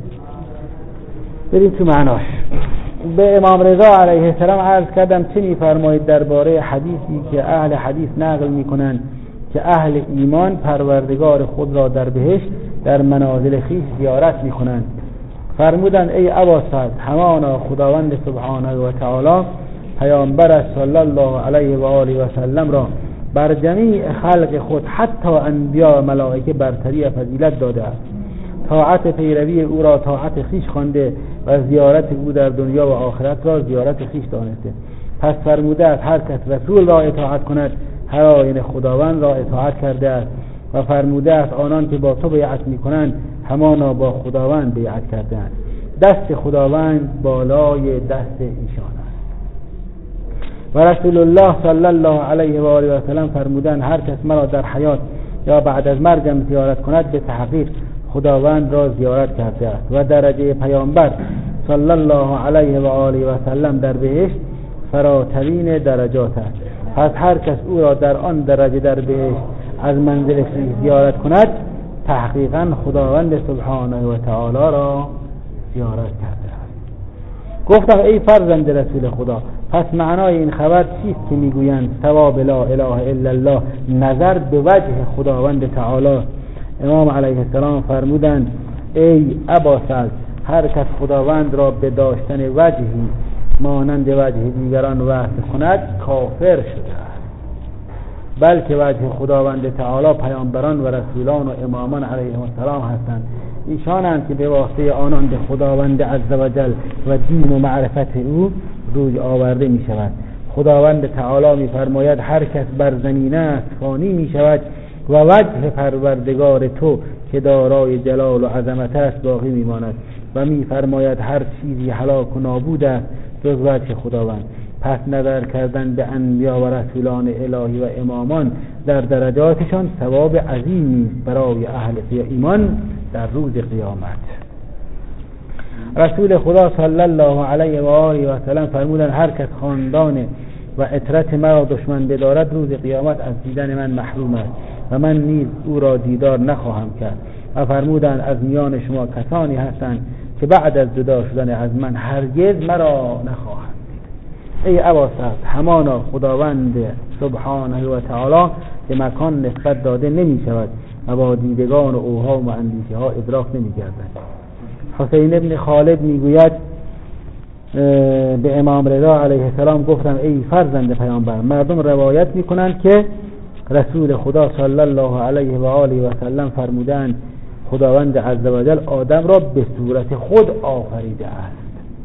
بریم تو معناش. به امام رضا علیه السلام عرض کردم چه می‌فرمایید درباره حدیثی که اهل حدیث نقل می‌کنند که اهل ایمان پروردگار خود را در بهشت در منازل خویش زیارت می‌کنند. فرمودند ای ابا سعد، همانا خداوند سبحانه و تعالی پیامبر صلی الله علیه و آله و سلم را بر جمیع خلق خود حتی انبیا و ملائکه برتری و فضیلت داده است. طاعت پیروی او را طاعت خویش خوانده و زیارت او در دنیا و آخرت را زیارت خویش دانسته. پس فرموده است هر کس رسول را اطاعت کند هر آیین خداوند را اطاعت کرده است، و فرموده است آنان که با تو بیعت میکنند همانا با خداوند بیعت کرده است. دست خداوند بالای دست ایشان است. و رسول الله صلی الله علیه و آله و سلم فرمودند هر کس مرا در حیات یا بعد از مرگم زیارت کند به تحقیق خداوند را زیارت کرده است. و درجه پیامبر صلی الله علیه و آله و سلم در بهشت فراترین درجات است. پس هر کس او را در آن درجه در بهشت از منزل خویش زیارت کند تحقیقا خداوند سبحانه و تعالی را زیارت کرده است. گفتم ای فرزند رسول خدا، پس معنای این خبر چیست که میگویند ثواب لا اله الا الله نظر به وجه خداوند تعالی؟ امام علیه السلام فرمودند ای ابا سعد، هر کس خداوند را به داشتن وجهی مانند وجه دیگران وصف کند کافر شده است. بلکه وجه خداوند تعالی پیامبران و رسولان و امامان علیهم السلام هستند. ایشانند که به واسطه آنان به خداوند عزوجل و دین و معرفت او روی آورده می شود. خداوند تعالی می فرماید هر کس بر زمین است فانی می شود و وجه پروردگار تو که دارای جلال و عظمت است باقی می ماند. و می فرماید هر چیزی هلاک و نابود است جز وجه خداوند. پس نظر کردن به انبیا و رسولان الهی و امامان در درجاتشان ثواب عظیمی برای اهل ایمان در روز قیامت. رسول خدا صلی الله علیه و آله و سلم فرمودند هر کس خاندان و عترت مرا دشمن بدارد روز قیامت از دیدن من محروم است و من نیز او را دیدار نخواهم کرد. و فرمودند از میان شما کسانی هستند که بعد از جدا شدن از من هرگز مرا نخواهند دید. ای ابا سعد، همانا خداوند سبحانه و تعالی به مکان نسبت داده نمی شود و با دیدگان و اوهام و اندیشه ها ادراک نمی گردد. حسین ابن خالد میگوید به امام رضا علیه السلام گفتم ای فرزند پیامبر، مردم روایت میکنند که رسول خدا صلی الله علیه و آله و سلم فرمودند خداوند عزوجل آدم را به صورت خود آفریده است.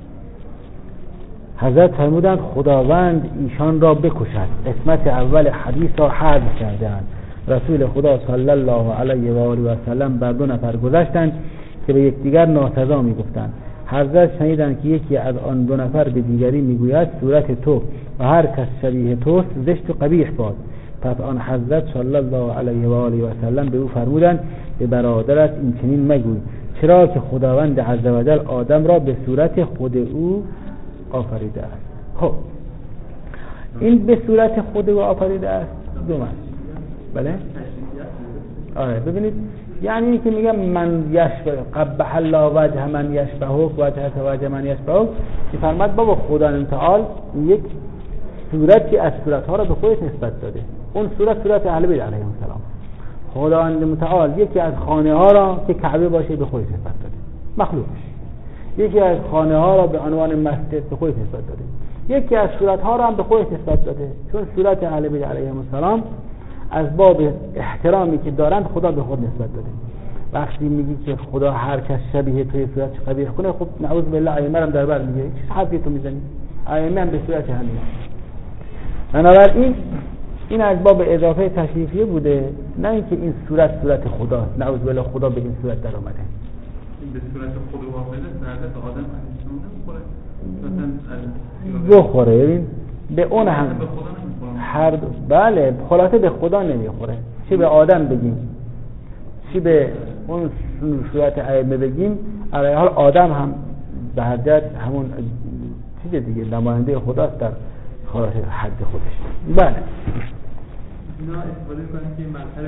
حضرت فرمودند خداوند ایشان را بکشد. قسمت اول حدیث را حذف کردند. رسول خدا صلی الله علیه و آله و سلم بر دو نفر گذشتند که به یکدیگر ناسزا میگفتند. حضرت شنیدند که یکی از آن دو نفر به دیگری میگوید صورت تو و هر کس شبیه توست زشت و قبیح باد. پس آن حضرت صلی الله علیه و آله و سلم به او فرمودند به برادرت این چنین مگوی، چرا که خداوند عزوجل آدم را به صورت خود او آفریده است. خب این به صورت خود او آفریده است دو معنی. بله؟ آره ببینید، یعنی این که میگم من یشبه قبح الله وجه من یشبهک وجهت وجه من یشبهک، که فرمود بابا خدا تعالی یک صورتی از صورتها را به خودش نسبت داده. اون صورت صورت اهل بیت علیهم السلام. خداوند متعال یکی از خانه ها را که کعبه باشه به خودش نسبت داده، مخلوقش. یکی از خانه ها را به عنوان مسجد به خودش نسبت داده. یکی از صورت ها را هم به خودش نسبت داده، چون صورت اهل بیت علیهم السلام از باب احترامی که دارند خدا به خود نسبت داده. وقتی میگی که خدا هر کس شبیه توی صورت قبیح کنه، خب نعوذ بالله ائمه هم در بر میگه چه حرفی تو میزنی؟ ائمه هم به صورت همین. بنابراین این از باب اضافه تشریفیه بوده، نه اینکه این صورت صورت خداست. نعوذ بالله خدا به این صورت در اومده. این به صورت خود واقعه درد آدم نمیخوره. مثلا بخوره ببین به اون هم هر دو. بله خلاصه به خدا نمیخوره. چی به آدم بگیم چی به اون صورت ائمه بگیم، علی حال آدم هم به هر جهت همون چیز دیگه نماینده خداست در خلاص حد خودش. بله اینا استفاده میکنن که مظهر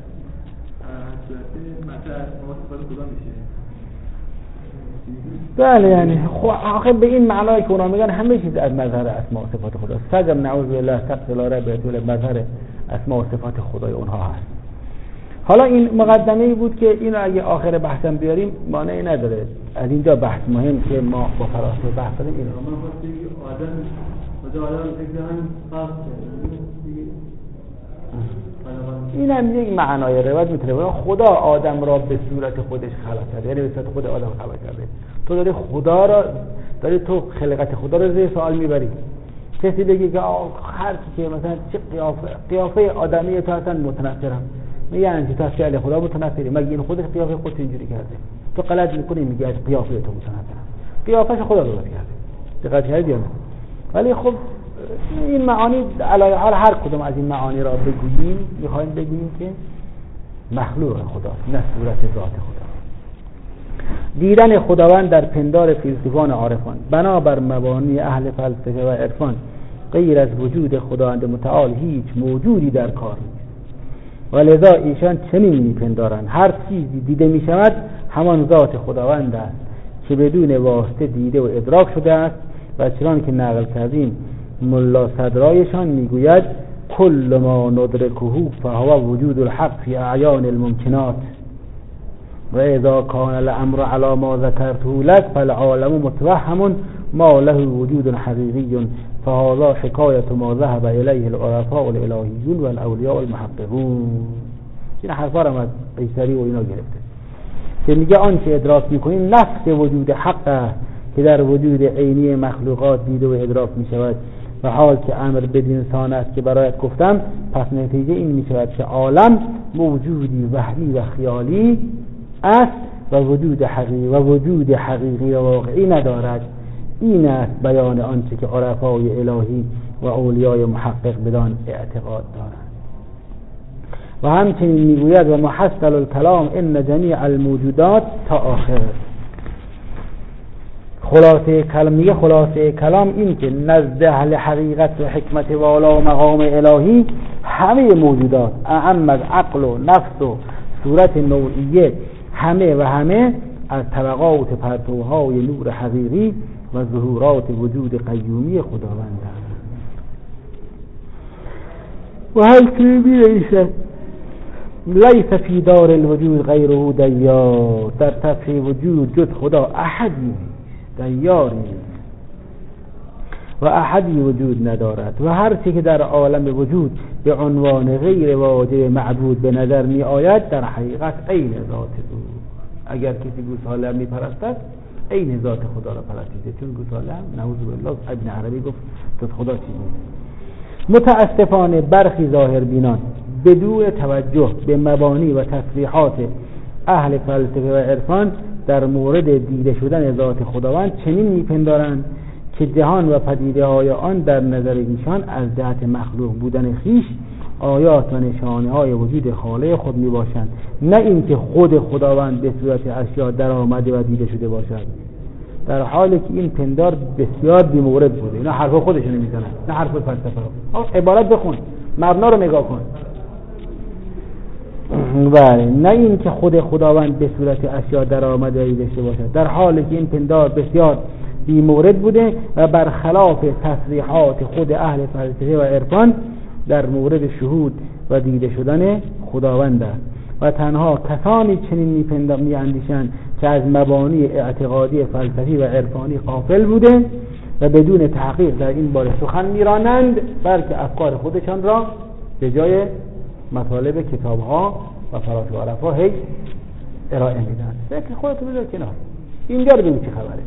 صورت مظهر اسماء صفات خدا میشه. بله یعنی خب آخه به این معنایی که اونا میگن همه چیز از مظهر اسماء و صفات خدا است. سجم نعوذ بالله استغفر الله به مظهر اسماء و صفات خدای اونها هست. حالا این مقدمه‌ای بود که اینو اگه آخر بحثم بیاریم مانعی نداره. از اینجا بحث مهم که ما با فراسته بحث کنیم اینو. ما گفتیم آدم خدا آدم فکران خاص این هم یک معنای روایت میتونه باشه. خدا آدم را به صورت خودش خلق کرده، یعنی به صورت خود آدم خلق کرده. تو داری خدا را داری تو خلقت خدا را زیر سوال میبری. کسی بگی که هر کی که مثلا چه قیافه قیافه آدمی تو اصلا متنفرم، میگن انت تو از فعل خدا متنفری، مگه این خودش قیافه خودش اینجوری کرده؟ تو غلط میکنی میگی از قیافه تو متنفرم. قیافش خدا درست کرده. دقت کردید یا نه؟ ولی خب این معانی علی حال هر کدوم از این معانی را بگوییم میخوایم بگوییم که مخلوق خداست، نه صورت ذات خدا. دیدن خداوند در پندار فیلسوفان عارفان بنابر مبانی اهل فلسفه و عرفان غیر از وجود خداوند متعال هیچ موجودی در کار نیست، ولذا ایشان چنین میپندارند هر چیزی دیده میشود همان ذات خداوند است که بدون واسطه دیده و ادراک شده است. و چنان که نقل کردیم ملا صدرایشان میگوید کل ما ندرکه فهو وجود الحق فی اعیان الممکنات و اذا کان الامر علی ما ذکرته لك فالعالم متوهم ما له وجود حقیقی فهذا حکایت ما ذهب الیه العرفاء الالهیون والاولیاء المحققون. این حرفا را از قیصری و اینا گرفته که میگه آنچه ادراک میکنیم نفس وجود حق است که در وجود عینی مخلوقات دیده و ادراک می شود و حال که امر بدین سان است که برایت گفتم، پس نتیجه این می شود که عالم موجودی وهمی و خیالی است و وجود حقیقی و وجود حقیقی و واقعی ندارد. این است بیان آنچه که عرفای الهی و اولیای محقق بدان اعتقاد دارند. و همچنین میگوید و محصل الکلام ان جمیع الموجودات تا آخر. خلاصه کلام خلاصه کلام این که نزد اهل حقیقت و حکمت والا و مقام الهی همه موجودات اعم از عقل و نفس و صورت نوعیه همه و همه از طبقات پرتوهای نور حقیقی و ظهورات وجود قیومی خداوند و هل کلمی نیست لیس فی دار الوجود غیره دیار. در طبع وجود جز خدا احدی دیاری و احدی وجود ندارد و هر چی که در عالم وجود به عنوان غیر واجب معبود به نظر می آید در حقیقت عین ذات او. اگر کسی گوساله می پرستد عین ذات خدا را پرستیده، چون گوساله نعوذ بالله ابن عربی گفت جز خدا چی نیست. متاسفانه برخی ظاهر بینان بدون توجه به مبانی و تصریحات اهل فلسفه و عرفان در مورد دیده شدن ذات خداوند چنین میپندارند که جهان و پدیده های آن در نظر ایشان از جهت مخلوق بودن خیش آیات و نشانه های وجود خالق خود می باشند، نه اینکه خود خداوند به صورت اشیا در آمده و دیده شده باشد، در حالی که این پندار بسیار بی مورد بوده. اینا حرف خودشون میزنن، نه حرف فلسفه رو. عبارت بخون، مبنا رو نگاه کن. بله، نه این که خود خداوند به صورت اشیا در آمده و دیده شده باشد، در حالی که این پندار بسیار بی مورد بوده و برخلاف تصریحات خود اهل فلسفه و عرفان در مورد شهود و دیده شدن خداوند است. و تنها کسانی چنین میپندارند میاندیشند که از مبانی اعتقادی فلسفی و عرفانی غافل بوده و بدون تحقیق در این باره سخن میرانند، بلکه افکار خودشان را به جای مطالب کتابها و فرات و عرفا هی ارائه میدن. فکر خودتو بذار کنار، اینجا رو ببین چه خبره.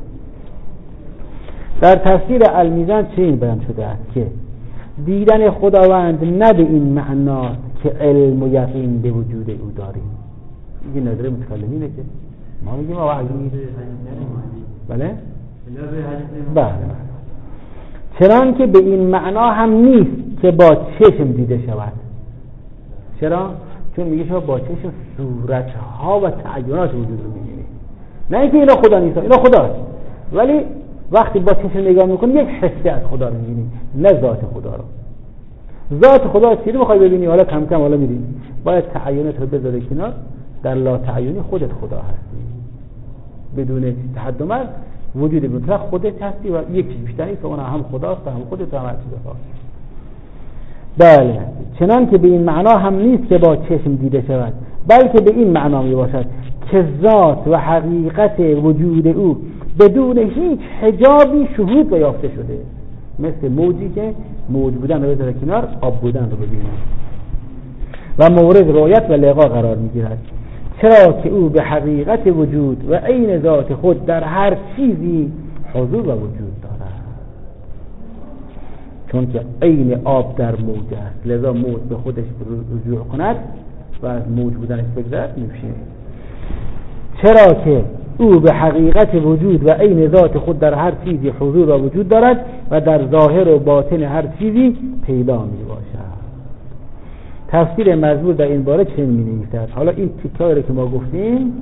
در تفسیر المیزان چنین بیان شده است که دیدن خداوند نه به این معنا که علم و یقین به وجود او داریم. این نظر متکلمینه که ما میگیم وحی. بله؟ بله. چرا که به این معنا هم نیست که با چشم دیده شود. چرا؟ چون میگه شما با چشم صورتها و تعینات وجود رو میبینی، نه اینکه اینا خدا نیست، اینا خداست، ولی وقتی با چشم نگاه میکنی یک حسی از خدا رو میبینی، نه ذات خدا رو. ذات خدا چیزی بخوای ببینی، حالا کم کم حالا میبینی، باید تعینات رو بذاری کنار. در لا تعینی خودت خدا هستی، بدون تحدم وجود مطلق خودت هستی و یکی بیشتر نیست، اون هم خداست هم خودت هم هر چیز خاص. بله، چنان که به این معنا هم نیست که با چشم دیده شود، بلکه به این معنا می باشد که ذات و حقیقت وجود او بدون هیچ حجابی شهود و یافته شده، مثل موجی که موج بودن رو بذاره کنار، آب بودن رو ببینه و مورد رؤیت و لقا قرار می گیرد، چرا که او به حقیقت وجود و عین ذات خود در هر چیزی حضور و وجود دارد، چون که عین آب در موج است، لذا موج به خودش رجوع کند و از موج بودنش بگذرد میشه. چرا که او به حقیقت وجود و عین ذات خود در هر چیزی حضور و وجود دارد و در ظاهر و باطن هر چیزی پیدا می باشد. تفسیر مزمور در این باره چنین می نویسد. حالا این تیکه‌ای رو که ما گفتیم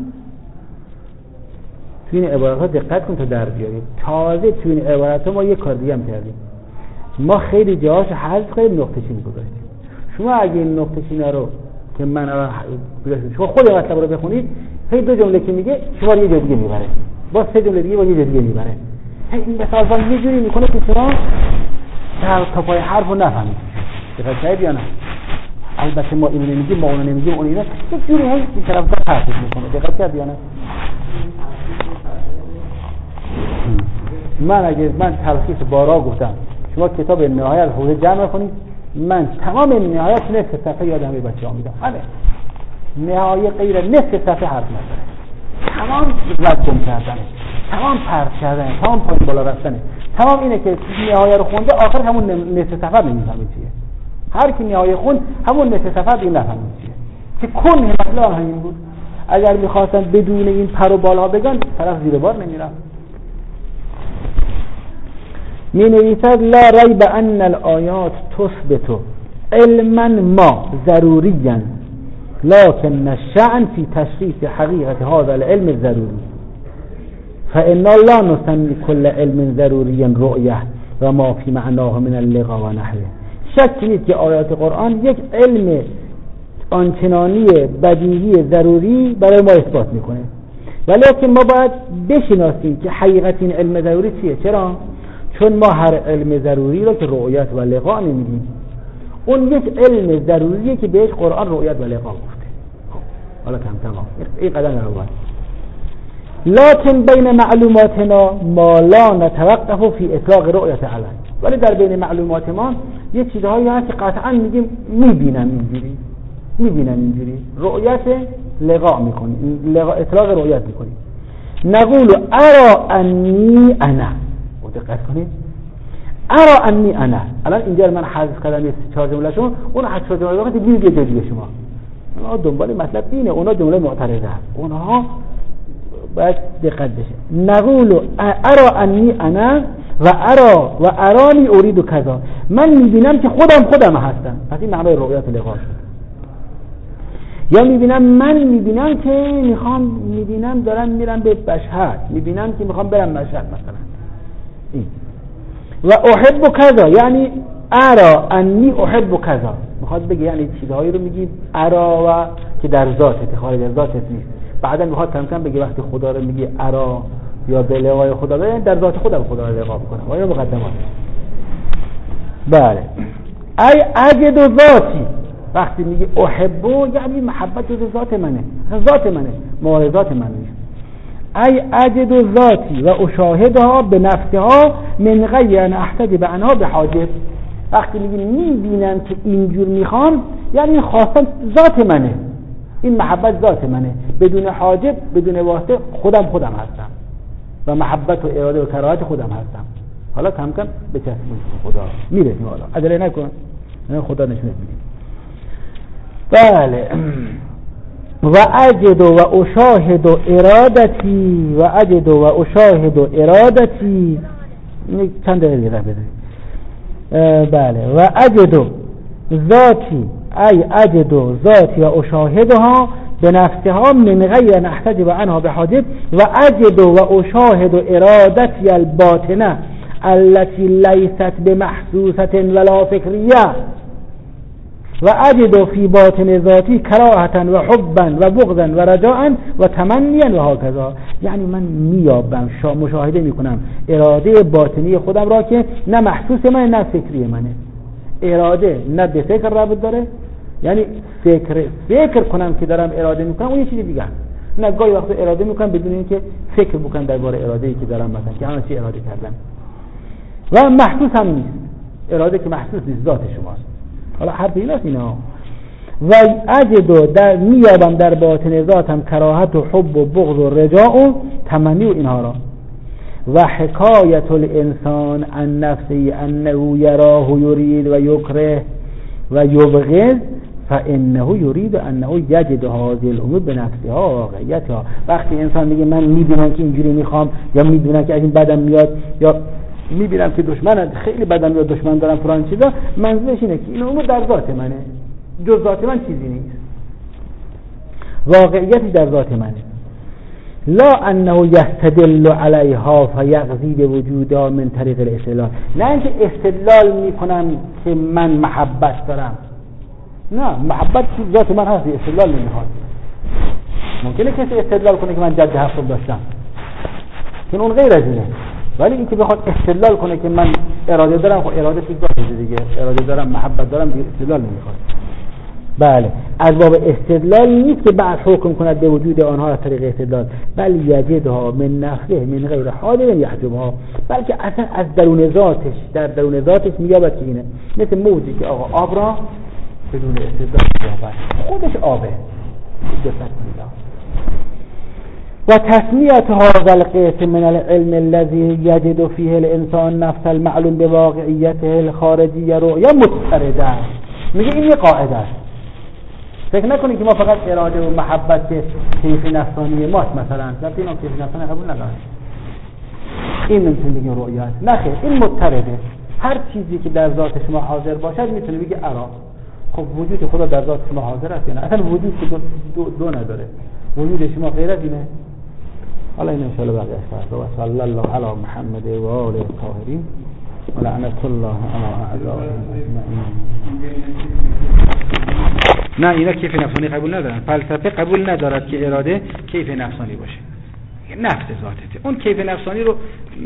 تو این عبارات دقت کن تا در بیاریم. تازه تو این عبارات ما یک کار دیگه هم کردیم، ما خیلی جاهاش حذف کردیم، نقطه چین گذاشتیم. شما اگه این نقطه چین رو که من گذاشتم شما خود مطلب رو بخونید، هی دو جمله که میگه شما یه جای دیگه میبره، با سه جمله دیگه با یه جای دیگه میبره. هی این مثلا یه جوری میکنه که شما تا پای حرف رو نفهمید. دقت کردید یا نه؟ البته ما اینو نمیگیم، ما اونو نمیگیم، اون اینا یک جوری هی این طرف دست حرف میکنه. دقت کردید یا نه؟ من اگه من تلخیص بارا گفتم، شما کتاب نهایت از حوزه جمع کنید، من تمام نهایت نصف صفحه یاد همه بچه‌ها میدم. همه نهایه غیر نصف صفحه حرف نداره، تمام رد گم کردنه، تمام پرت کردنه، تمام پایین بالا رفتنه، تمام اینه که نهایه رو خونده آخر همون نصف صفحه نمیفهمه چیه. هر کی نهایه خوند همون نصف صفحه دیگه نفهمه چیه، که کن مطلب همین بود. اگر می‌خواستن بدون این پر و بالا بگن طرف زیر بار نمیرفت. می نویسد لا ریب ان الآیات تثبت علما ما ضروریا لكن الشأن في تشخيص حقيقة هذا العلم الضروري فإن لا نسمي كل علم ضروري رؤية وما في معناه من اللغة ونحوه. شک نیست که آیات قرآن یک علم آنچنانی بدیهی ضروری برای ما اثبات میکنه، ولیکن ما باید بشناسیم که حقیقت این علم ضروری چیه. چرا؟ چون ما هر علم ضروری رو که رؤیت و لقا نمیدیم، اون یک علم ضروریه که بهش قرآن رؤیت و لقا گفته. حالا کم تمام این قدم رو باید. لكن بین معلوماتنا ما لا نتوقف فی اطلاق رؤیت علی، ولی در بین معلومات ما یه چیزهایی هست که قطعا میگیم میبینم اینجوری، میبینم اینجوری، رؤیت لقا میکنیم، لقا اطلاق رؤیت میکنیم. نقول ارا انی انا، دقت کنید، ارا انی انا. الان اینجا من حذف کردم یه چهار جمله شما، اون حذف شده وقتی بیاد یه جدی شما، اونا دنبال مطلب اینه، اونا جمله معترضه، اونها باید دقت بشه. نقول ارا انی انا و ارا و ارانی اريد کذا، من میبینم که خودم خودم هستم، پس این معنای رؤیت لقا شد. یا میبینم من میبینم که میخوام، میبینم دارم میرم به مشهد، میبینم که میخوام برم مشهد مثلا این. و احب کذا یعنی ارا انی احب کذا، میخواد بگه یعنی چیزهایی رو میگی ارا و که در ذاتت، خارج از ذاتت نیست. بعدا میخواد کم کم بگه وقتی خدا رو میگی ارا یا به لقای خدا بگه در ذات خودم خدا رو لقا بکنم. و یا مقدمات. بله. ای اجد ذاتی، وقتی میگه احبو یعنی محبت جز ذات منه، ذات منه، مال ذات من نیست. ای اجد ذاتی و اشاهدها به نفسها من غیر ان احتجب عنها به حاجب. وقتی میگه میبینم که اینجور میخوام یعنی خواستم ذات منه، این محبت ذات منه، بدون حاجب بدون واسطه خودم خودم هستم و محبت و اراده و کراهت خودم هستم. حالا کم کم بچسبون خدا میرسیم، حالا عجله نکن، خدا نشونت میدیم. بله. و اجد و اشاهد و ارادتی و اجد و اشاهد و ارادتی چند دقیقه دیگه بذارید. بله. و اجد ذاتی ای اجد ذاتی و اشاهدها به نفسها من غیر نحتجب عنها به حاجب و اجد و اشاهد ارادتی الباطنه التي ليست بمحسوسه ولا فکریه و اجد فی باطن ذاتی کراهتا و حبا و بغضا و رجاء و تمنیا و هكذا. یعنی من میابم، مشاهده میکنم اراده باطنی خودم را که نه محسوس منه نه فکری منه. اراده نه به فکر رابط داره، یعنی فکر فکر کنم که دارم اراده میکنم اون یه چیز دیگه، نه گاهی وقتا اراده میکنم بدون اینکه فکر بکنم درباره اراده‌ای که دارم، مثلا که الان چی اراده کردم. و محسوس هم نیست، اراده که محسوس نیست ذات شماست. حالا حرف ایناست اینا. و اجد در میابم در باطن ذاتم کراهت و حب و بغض و رجاء و تمنی و اینها را. و حکایت الانسان عن نفسه انه یراه یرید و یکره و یبغض فانه یرید انه یجد هذه الامور بنفسها و واقعیتها. وقتی انسان میگه من میدونم که اینجوری میخوام یا میدونم که از این بدم میاد یا میبینم که دشمن خیلی بدن یا دشمن دارم فلان چیزا، منظورش اینه که این امور در ذات منه، جز ذات من چیزی نیست، واقعیتی در ذات منه. لا انه یستدل علیها فیقضی بوجودها من طریق الاستدلال، نه اینکه استدلال میکنم که من محبت دارم، نه، محبت تو ذات من هست، استدلال نمیخواد. ممکنه کسی استدلال کنه که من جد هفتم داشتم، که اون غیر از اینه، ولی اینکه بخواد استدلال کنه که من اراده دارم، خب اراده تو ذات دیگه، اراده دارم محبت دارم دیگه، استدلال نمیخواد. بله، از باب استدلال نیست که بعد حکم کند به وجود آنها از طریق استدلال، بل یجدها من نفسه من غیر حاضر یحجبها، بلکه اصلا از درون ذاتش، در درون ذاتش مییابد که اینه، مثل موجی که آقا آب را بدون استدلال مییابد، خودش آبه. و تسمیت هذا القسم من العلم الذي يجد فيه الانسان نفس المعلوم بواقعیته الخارجیه رؤیا متفرده. میگه این یه قاعده است، فکر نکنید که ما فقط اراده و محبت که کیف نفسانی ماست مثلا، وقتی اینا کیف نفسانی قبول ندارن، این نمیتونه بگه رؤیت. نه خیر، این مضطرده. هر چیزی که در ذات شما حاضر باشد میتونه بگه ارا. خب وجود خدا در ذات شما حاضر است یا نه؟ اصلا وجود که دو, دو, دو نداره. وجود شما غیر از اینه. حالا این ان شاء الله بقیه است. و صلی الله علی محمد و آله الطاهرین و لعنت الله علی اعدائهم اجمعین. نه اینا کیف نفسانی قبول ندارن. فلسفه قبول ندارد که اراده کیف نفسانی باشه. نفس ذاتته. اون کیف نفسانی رو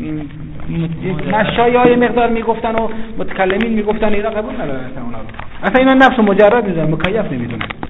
مشایای مقدار میگفتن و متکلمین میگفتن، اینا قبول ندارن اصلا اونا رو. اصلا اینا نفس مجرد میذارن، مکیف نمیدونن.